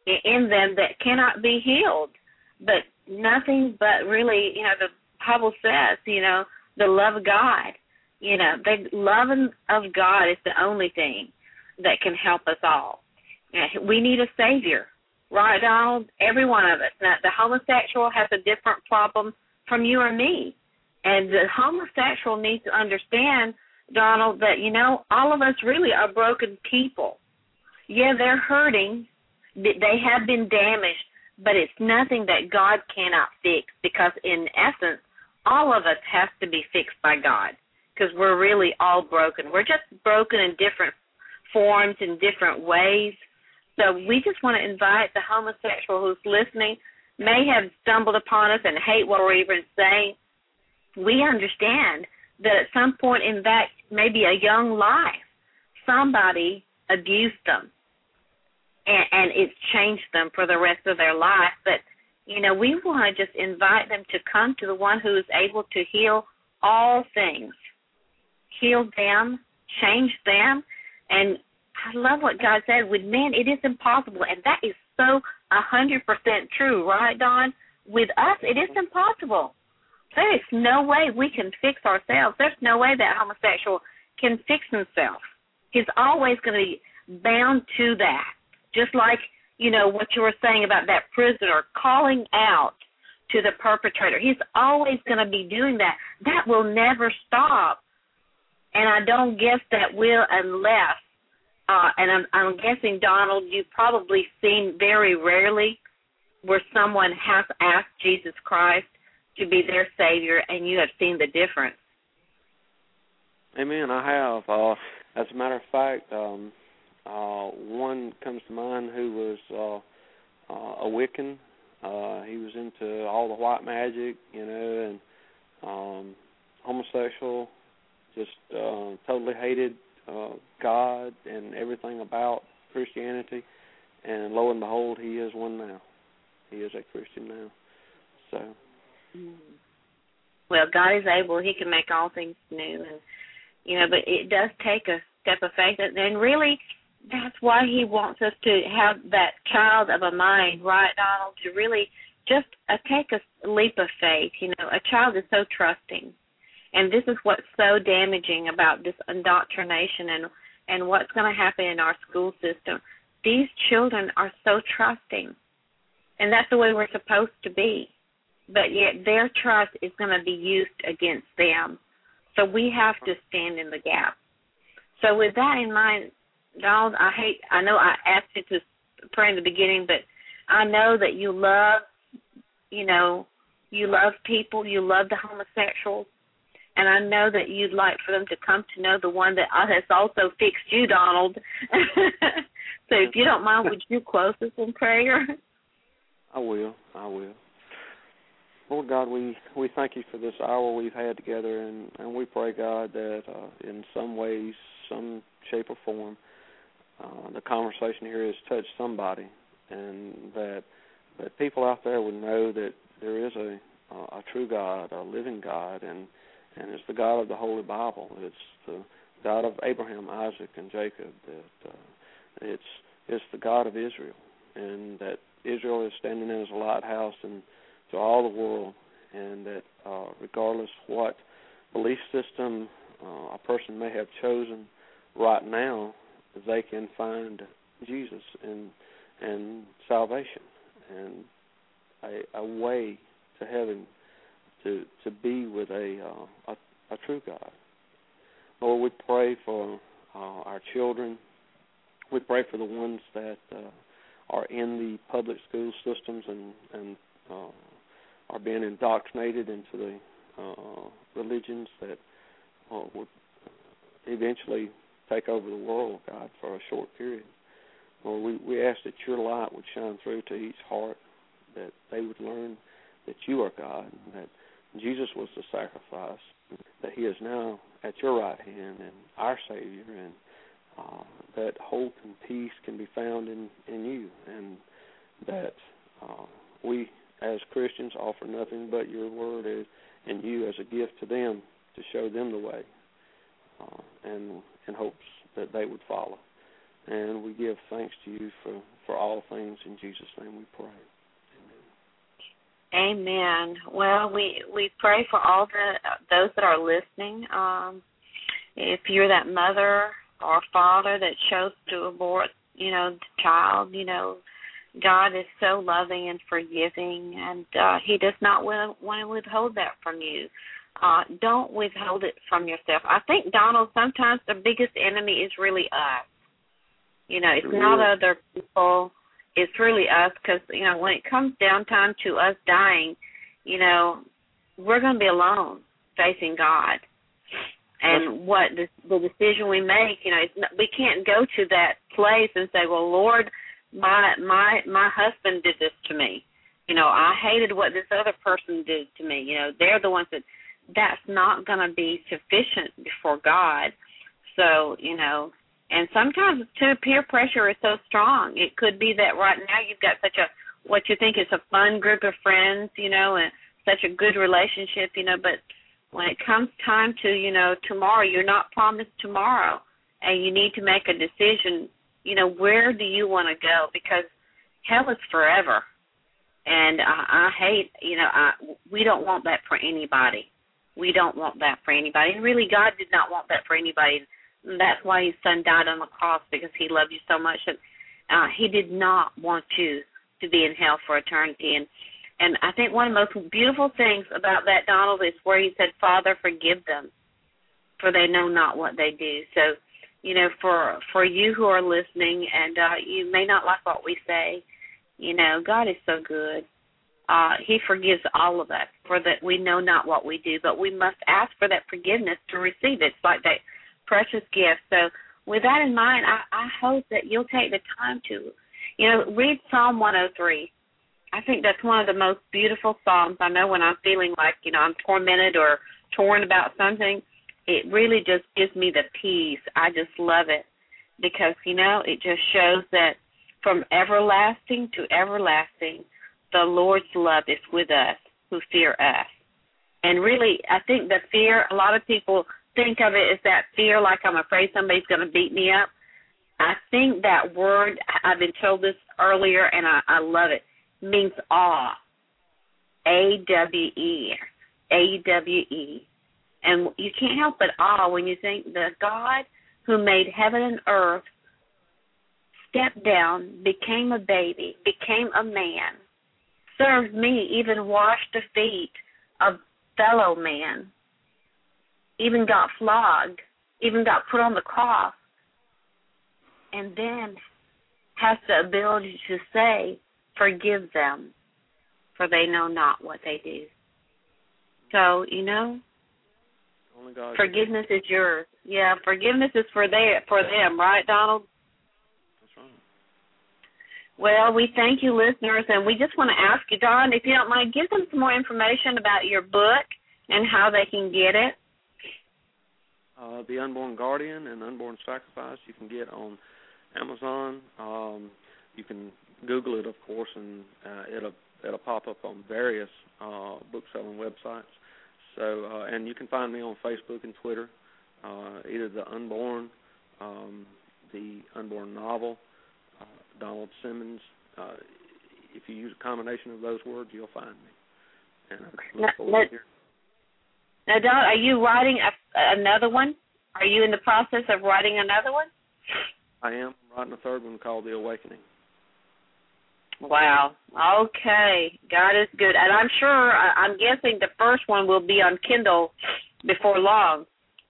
in them that cannot be healed. But nothing but really, you know, the Bible says, you know, the love of God. You know, the love of God is the only thing that can help us all. We need a Savior, right, Donald? Every one of us. Now, the homosexual has a different problem from you or me. And the homosexual needs to understand, Donald, that, you know, all of us really are broken people. Yeah, they're hurting. They have been damaged, but it's nothing that God cannot fix because, in essence, all of us has to be fixed by God because we're really all broken. We're just broken in different forms, in different ways. So we just want to invite the homosexual who's listening, may have stumbled upon us and hate what we're even saying. We understand that at some point in that maybe a young life, somebody abused them, and, and it's changed them for the rest of their life. But, you know, we want to just invite them to come to the one who is able to heal all things, heal them, change them. And I love what God said. With men, it is impossible, and that is so one hundred percent true, right, Don? With us, it is impossible. There is no way we can fix ourselves. There's no way that homosexual can fix himself. He's always going to be bound to that. Just like, you know, what you were saying about that prisoner calling out to the perpetrator. He's always going to be doing that. That will never stop. And I don't guess that will unless, uh, and I'm, I'm guessing, Donald, you've probably seen very rarely where someone has asked Jesus Christ to be their Savior, and you have seen the difference. Amen. I have. Uh, as a matter of fact, um, uh, one comes to mind who was uh, uh, a Wiccan. Uh, he was into all the white magic, you know, and um, homosexual, just uh, totally hated uh, God and everything about Christianity. And lo and behold, he is one now. He is a Christian now. So. Well, God is able. He can make all things new. And, you know, but it does take a step of faith. And really, that's why he wants us to have that child of a mind, right, Donald, to really just uh, take a leap of faith. You know, a child is so trusting. And this is what's so damaging about this indoctrination and, and what's going to happen in our school system. These children are so trusting. And that's the way we're supposed to be. But yet their trust is going to be used against them. So we have to stand in the gap. So with that in mind, Donald, I hate, I know I asked you to pray in the beginning, but I know that you love, you know, you love people, you love the homosexuals, and I know that you'd like for them to come to know the one that has also fixed you, Donald. So if you don't mind, would you close us in prayer? I will. I will. Lord God, we, we thank you for this hour we've had together, and, and we pray, God, that uh, in some ways, some shape or form, uh, the conversation here has touched somebody, and that that people out there would know that there is a uh, a true God, a living God, and, and it's the God of the Holy Bible. It's the God of Abraham, Isaac, and Jacob. That uh, it's it's the God of Israel, and that Israel is standing in as a lighthouse and to all the world, and that uh, regardless what belief system uh, a person may have chosen right now, they can find Jesus and and salvation and a, a way to heaven, to to be with a uh, a, a true God. Lord, we pray for uh, our children. We pray for the ones that uh, are in the public school systems and and uh, are being indoctrinated into the uh, religions that uh, would eventually take over the world, God, for a short period. Lord, we, we ask that your light would shine through to each heart, that they would learn that you are God, and that Jesus was the sacrifice, that he is now at your right hand and our Savior, and uh, that hope and peace can be found in, in you, and that uh, we as Christians offer nothing but your word as, and you as a gift to them to show them the way, uh, and in hopes that they would follow. And we give thanks to you for, for all things. In Jesus' name we pray. Amen. Amen. Well, we, we pray for all the those that are listening. Um, if you're that mother or father that chose to abort, you know, the child, you know, God is so loving and forgiving, and uh, he does not want to withhold that from you. Uh, don't withhold it from yourself. I think, Donald, sometimes the biggest enemy is really us. You know, it's not other people. It's really us, because, you know, when it comes down time to us dying, you know, we're going to be alone facing God. And what the, the decision we make, you know, it's not, we can't go to that place and say, well, Lord, my my my husband did this to me. You know, I hated what this other person did to me. You know, they're the ones that, that's not going to be sufficient before God. So, you know, and sometimes, too, peer pressure is so strong. It could be that right now you've got such a, what you think is a fun group of friends, you know, and such a good relationship, you know, but when it comes time to, you know, tomorrow, you're not promised tomorrow, and you need to make a decision, you know, where do you want to go? Because hell is forever, and I, I hate, you know, I, we don't want that for anybody. We don't want that for anybody, and really God did not want that for anybody. That's why his son died on the cross, because he loved you so much. And uh, he did not want you to be in hell for eternity. And, and I think one of the most beautiful things about that, Donald, is where he said, Father, forgive them, for they know not what they do. So, you know, for for you who are listening, and uh, you may not like what we say, you know, God is so good. Uh, he forgives all of us, for that we know not what we do, but we must ask for that forgiveness to receive it. It's like that precious gift. So with that in mind, I, I hope that you'll take the time to, you know, read Psalm one oh three. I think that's one of the most beautiful Psalms. I know when I'm feeling like, you know, I'm tormented or torn about something, it really just gives me the peace. I just love it because, you know, it just shows that from everlasting to everlasting, the Lord's love is with us who fear us. And really, I think the fear, a lot of people think of it as that fear, like I'm afraid somebody's going to beat me up. I think that word, I've been told this earlier, and I, I love it, means awe, A W E, A W E. And you can't help but awe when you think the God who made heaven and earth stepped down, became a baby, became a man, served me, even washed the feet of fellow man, even got flogged, even got put on the cross, and then has the ability to say, forgive them, for they know not what they do. So, you know, forgiveness is yours. Yeah, forgiveness is for their, for them, right, Donald? That's right. Well, we thank you, listeners, and we just want to ask you, Don, if you don't mind, give them some more information about your book and how they can get it. Uh, the Unborn Guardian and Unborn Sacrifice you can get on Amazon. Um, you can Google it, of course, and uh, it'll it'll pop up on various uh, book-selling websites. So, uh, and you can find me on Facebook and Twitter, uh, either the Unborn, um, the Unborn novel, uh, Donald Simmons. Uh, if you use a combination of those words, you'll find me. And I look forward to hearing. Now, Don, are you writing a, another one? Are you in the process of writing another one? I am writing a third one called The Awakening. Wow. Okay. God is good. And I'm sure, I'm guessing the first one will be on Kindle before long.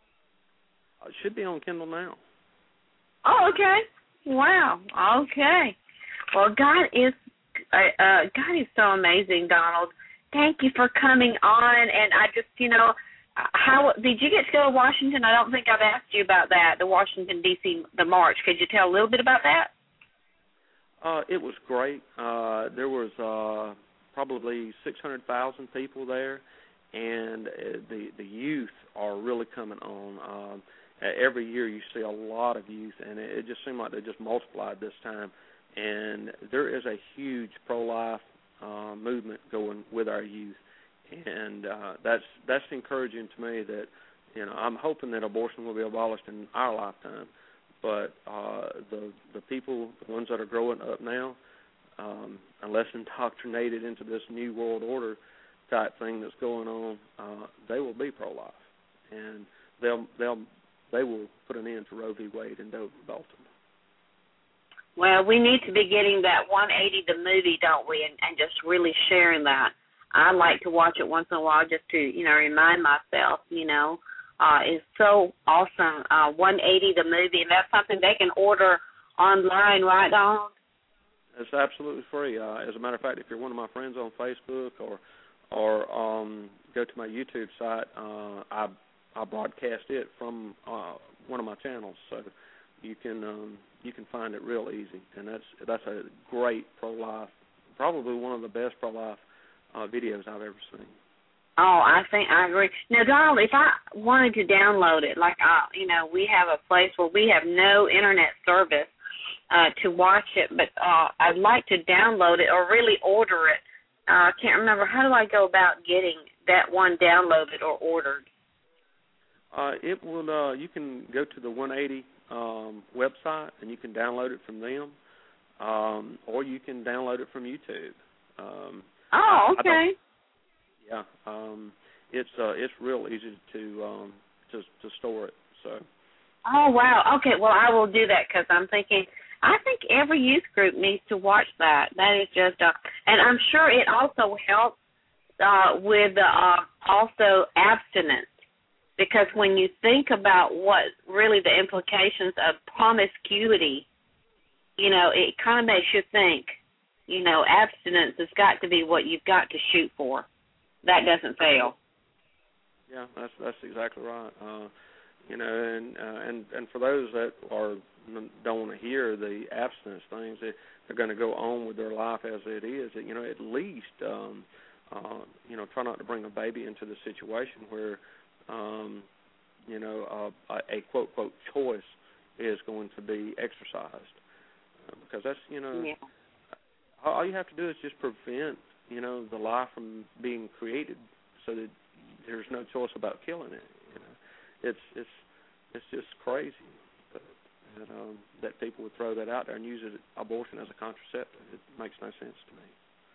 It should be on Kindle now. Oh, okay. Wow. Okay. Well, God is uh, uh, God is so amazing, Donald. Thank you for coming on. And I just, you know, how did you get to go to Washington? I don't think I've asked you about that, the Washington, D C, the march. Could you tell a little bit about that? Uh, it was great. Uh, there was uh, probably six hundred thousand people there, and uh, the the youth are really coming on. Um, every year you see a lot of youth, and it, it just seemed like they just multiplied this time. And there is a huge pro-life uh, movement going with our youth, and uh, that's that's encouraging to me. That you know, I'm hoping that abortion will be abolished in our lifetime. But uh, the the people, the ones that are growing up now, um, unless indoctrinated into this new world order type thing that's going on, uh, they will be pro-life, and they'll they'll they will put an end to Roe v. Wade and Doe v. Baltimore. Well, we need to be getting that one eighty the movie, don't we, and, and just really sharing that. I like to watch it once in a while just to, you know, remind myself, you know. Uh, is so awesome. Uh, one eighty the movie, and that's something they can order online, right, Donald? It's absolutely free. Uh, as a matter of fact, if you're one of my friends on Facebook or or um, go to my YouTube site, uh, I I broadcast it from uh, one of my channels, so you can um, you can find it real easy. And that's that's a great pro-life, probably one of the best pro-life uh, videos I've ever seen. Oh, I think I agree. Now, Donald, if I wanted to download it, like, uh, you know, we have a place where we have no internet service uh, to watch it, but uh, I'd like to download it or really order it. I uh, can't remember. How do I go about getting that one downloaded or ordered? Uh, it will. Uh, you can go to the one eighty um, website, and you can download it from them, um, or you can download it from YouTube. Um, oh, okay. I, I Yeah, um, it's uh, it's real easy to um, to to store it. So. Oh wow! Okay, well I will do that because I'm thinking I think every youth group needs to watch that. That is just uh, and I'm sure it also helps uh, with uh, also abstinence, because when you think about what really the implications of promiscuity, you know, it kind of makes you think. You know, abstinence has got to be what you've got to shoot for. That doesn't fail. Yeah, that's that's exactly right. Uh, you know, and uh, and and for those that are don't want to hear the abstinence things, they, they're going to go on with their life as it is. You know, at least um, uh, you know, try not to bring a baby into the situation where um, you know uh, a, a quote quote choice is going to be exercised, uh, because that's you know yeah. all you have to do is just prevent. You know, the life from being created, so that there's no choice about killing it. You know, it's it's it's just crazy that that, um, that people would throw that out there and use it, abortion as a contraceptive. It makes no sense to me.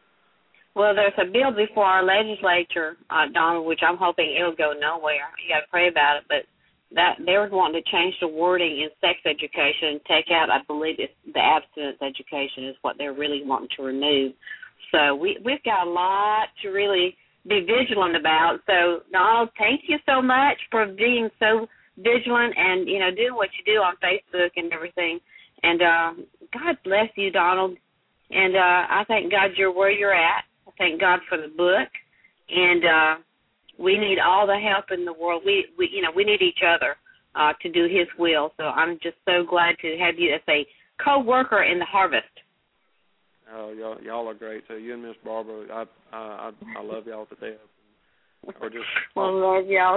Well, there's a bill before our legislature, uh, Donald, which I'm hoping it'll go nowhere. You got to pray about it, but that they're wanting to change the wording in sex education and take out, I believe, it's the abstinence education is what they're really wanting to remove. So we, we've got a lot to really be vigilant about. So, Donald, thank you so much for being so vigilant and, you know, doing what you do on Facebook and everything. And uh, God bless you, Donald. And uh, I thank God you're where you're at. I thank God for the book. And uh, we need all the help in the world. We, we you know, we need each other uh, to do His will. So I'm just so glad to have you as a co-worker in the harvest. Oh, y'all, y'all are great. So you and Miss Barbara, I, I, I love y'all to death. Or just well, love y'all.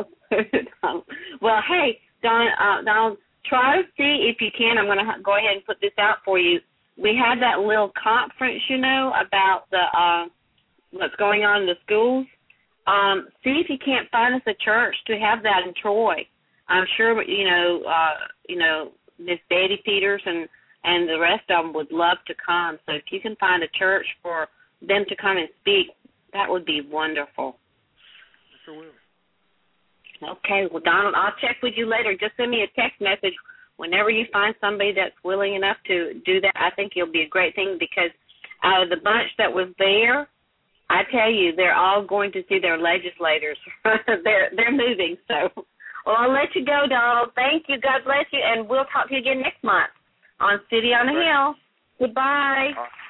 Well, hey, Don, uh, Donald, try to see if you can. I'm going to go ahead and put this out for you. We had that little conference, you know, about the uh, what's going on in the schools. Um, see if you can't find us a church to have that in Troy. I'm sure, you know, uh, you know, Miss Betty Peters and. And the rest of them would love to come. So if you can find a church for them to come and speak, that would be wonderful. I sure will. Okay, well, Donald, I'll check with you later. Just send me a text message whenever you find somebody that's willing enough to do that. I think it'll be a great thing because out of the bunch that was there, I tell you, they're all going to see their legislators. they're they're moving. So, well, I'll let you go, Donald. Thank you. God bless you, and we'll talk to you again next month on City on the Hill. Goodbye.